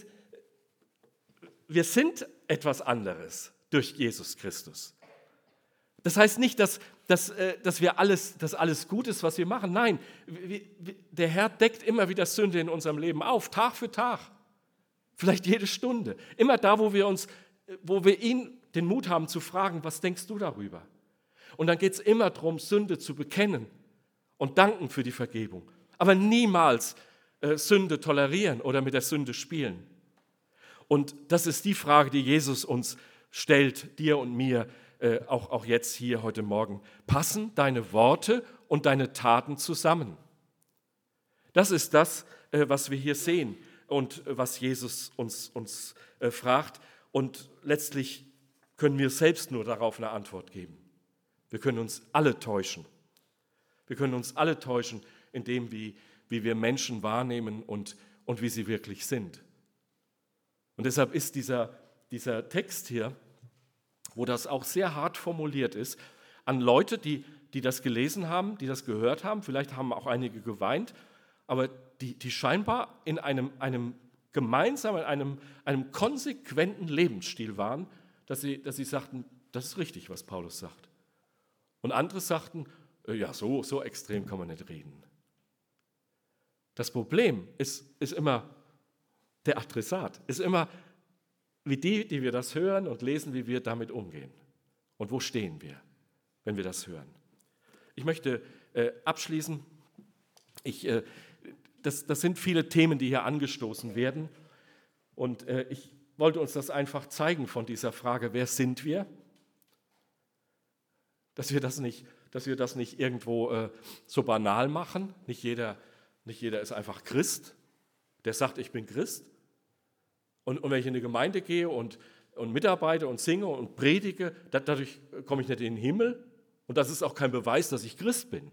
wir sind etwas anderes durch Jesus Christus. Das heißt nicht, dass, dass, dass, wir alles, dass alles gut ist, was wir machen. Nein, der Herr deckt immer wieder Sünde in unserem Leben auf, Tag für Tag, vielleicht jede Stunde. Immer da, wo wir, uns, wo wir ihn den Mut haben zu fragen, was denkst du darüber? Und dann geht es immer darum, Sünde zu bekennen und danken für die Vergebung. Aber niemals äh, Sünde tolerieren oder mit der Sünde spielen. Und das ist die Frage, die Jesus uns stellt, dir und mir, Äh, auch, auch jetzt hier heute Morgen. Passen deine Worte und deine Taten zusammen? Das ist das, äh, was wir hier sehen und äh, was Jesus uns, uns äh, fragt. Und letztlich können wir selbst nur darauf eine Antwort geben. Wir können uns alle täuschen. Wir können uns alle täuschen in dem, wie, wie wir Menschen wahrnehmen und, und wie sie wirklich sind. Und deshalb ist dieser, dieser Text hier, wo das auch sehr hart formuliert ist, an Leute, die, die das gelesen haben, die das gehört haben, vielleicht haben auch einige geweint, aber die, die scheinbar in einem, einem gemeinsamen, einem, einem konsequenten Lebensstil waren, dass sie, dass sie sagten, das ist richtig, was Paulus sagt. Und andere sagten, ja, so, so extrem kann man nicht reden. Das Problem ist, ist immer, der Adressat ist immer wie die, die wir das hören und lesen, wie wir damit umgehen. Und wo stehen wir, wenn wir das hören? Ich möchte äh, abschließen. Ich, äh, das, das sind viele Themen, die hier angestoßen werden. Und äh, ich wollte uns das einfach zeigen von dieser Frage, wer sind wir? Dass wir das nicht, dass wir das nicht irgendwo äh, so banal machen. Nicht jeder, nicht jeder ist einfach Christ, der sagt, ich bin Christ. Und, und wenn ich in eine Gemeinde gehe und, und mitarbeite und singe und predige, da, dadurch komme ich nicht in den Himmel. Und das ist auch kein Beweis, dass ich Christ bin.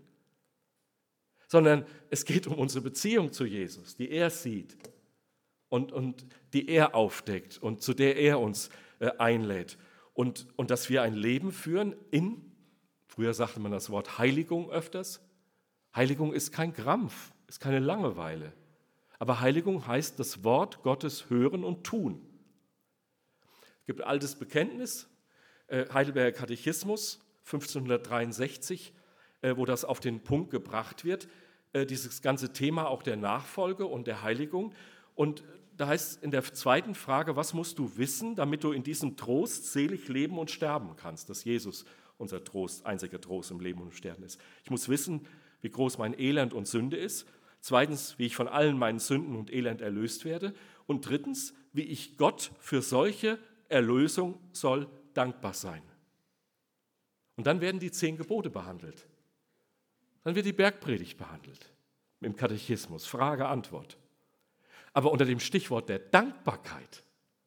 Sondern es geht um unsere Beziehung zu Jesus, die er sieht und, und die er aufdeckt und zu der er uns äh, einlädt. Und, und dass wir ein Leben führen in, früher sagte man das Wort Heiligung öfters. Heiligung ist kein Krampf, ist keine Langeweile. Aber Heiligung heißt das Wort Gottes hören und tun. Es gibt ein altes Bekenntnis, äh, Heidelberger Katechismus, fünfzehnhundertdreiundsechzig, äh, wo das auf den Punkt gebracht wird, äh, dieses ganze Thema auch der Nachfolge und der Heiligung. Und da heißt es in der zweiten Frage, was musst du wissen, damit du in diesem Trost selig leben und sterben kannst, dass Jesus unser Trost, einziger Trost im Leben und im Sterben ist. Ich muss wissen, wie groß mein Elend und Sünde ist. Zweitens, wie ich von allen meinen Sünden und Elend erlöst werde. Und drittens, wie ich Gott für solche Erlösung soll dankbar sein. Und dann werden die zehn Gebote behandelt. Dann wird die Bergpredigt behandelt im Katechismus, Frage, Antwort. Aber unter dem Stichwort der Dankbarkeit.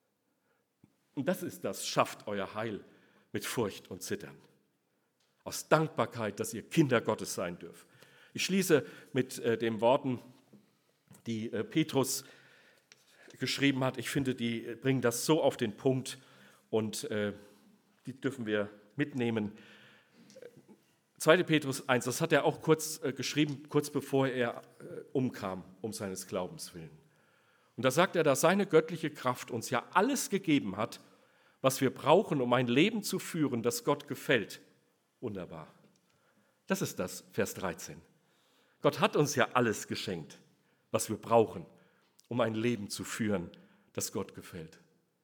Und das ist das, schafft euer Heil mit Furcht und Zittern. Aus Dankbarkeit, dass ihr Kinder Gottes sein dürft. Ich schließe mit äh, den Worten, die äh, Petrus geschrieben hat. Ich finde, die bringen das so auf den Punkt und äh, die dürfen wir mitnehmen. zweiter Petrus eins, das hat er auch kurz äh, geschrieben, kurz bevor er äh, umkam, um seines Glaubens willen. Und da sagt er, dass seine göttliche Kraft uns ja alles gegeben hat, was wir brauchen, um ein Leben zu führen, das Gott gefällt. Wunderbar. Das ist das, Vers dreizehn. Gott hat uns ja alles geschenkt, was wir brauchen, um ein Leben zu führen, das Gott gefällt.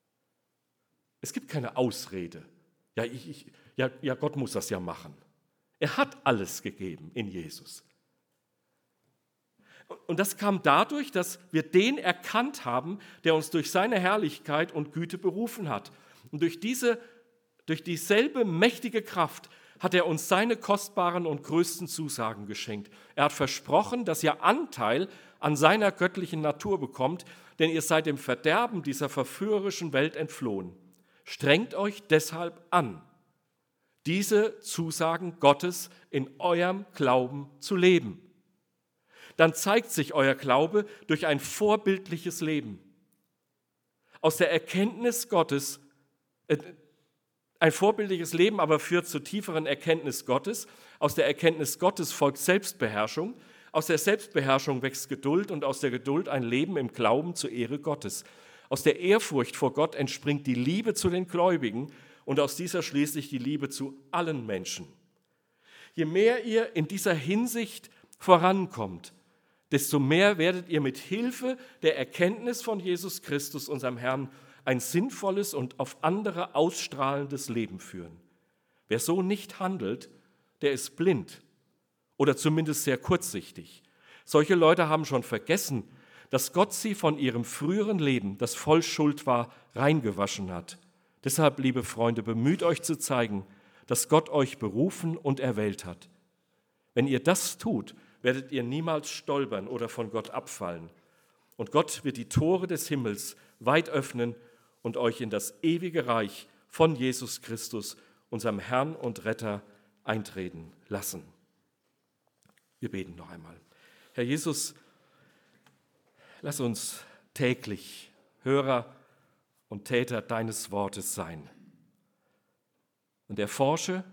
Es gibt keine Ausrede. Ja, ich, ich, ja, ja, Gott muss das ja machen. Er hat alles gegeben in Jesus. Und das kam dadurch, dass wir den erkannt haben, der uns durch seine Herrlichkeit und Güte berufen hat. Und durch diese, durch dieselbe mächtige Kraft hat er uns seine kostbaren und größten Zusagen geschenkt. Er hat versprochen, dass ihr Anteil an seiner göttlichen Natur bekommt, denn ihr seid dem Verderben dieser verführerischen Welt entflohen. Strengt euch deshalb an, diese Zusagen Gottes in eurem Glauben zu leben. Dann zeigt sich euer Glaube durch ein vorbildliches Leben. Aus der Erkenntnis Gottes, äh, ein vorbildliches Leben aber führt zur tieferen Erkenntnis Gottes. Aus der Erkenntnis Gottes folgt Selbstbeherrschung. Aus der Selbstbeherrschung wächst Geduld und aus der Geduld ein Leben im Glauben zur Ehre Gottes. Aus der Ehrfurcht vor Gott entspringt die Liebe zu den Gläubigen und aus dieser schließlich die Liebe zu allen Menschen. Je mehr ihr in dieser Hinsicht vorankommt, desto mehr werdet ihr mit Hilfe der Erkenntnis von Jesus Christus, unserem Herrn, ein sinnvolles und auf andere ausstrahlendes Leben führen. Wer so nicht handelt, der ist blind oder zumindest sehr kurzsichtig. Solche Leute haben schon vergessen, dass Gott sie von ihrem früheren Leben, das voll Schuld war, reingewaschen hat. Deshalb, liebe Freunde, bemüht euch zu zeigen, dass Gott euch berufen und erwählt hat. Wenn ihr das tut, werdet ihr niemals stolpern oder von Gott abfallen. Und Gott wird die Tore des Himmels weit öffnen und euch in das ewige Reich von Jesus Christus, unserem Herrn und Retter, eintreten lassen. Wir beten noch einmal. Herr Jesus, lass uns täglich Hörer und Täter deines Wortes sein. Und erforsche,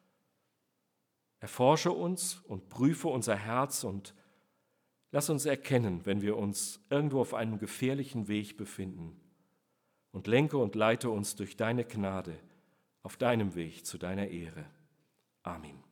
erforsche uns und prüfe unser Herz und lass uns erkennen, wenn wir uns irgendwo auf einem gefährlichen Weg befinden. Und lenke und leite uns durch deine Gnade auf deinem Weg zu deiner Ehre. Amen.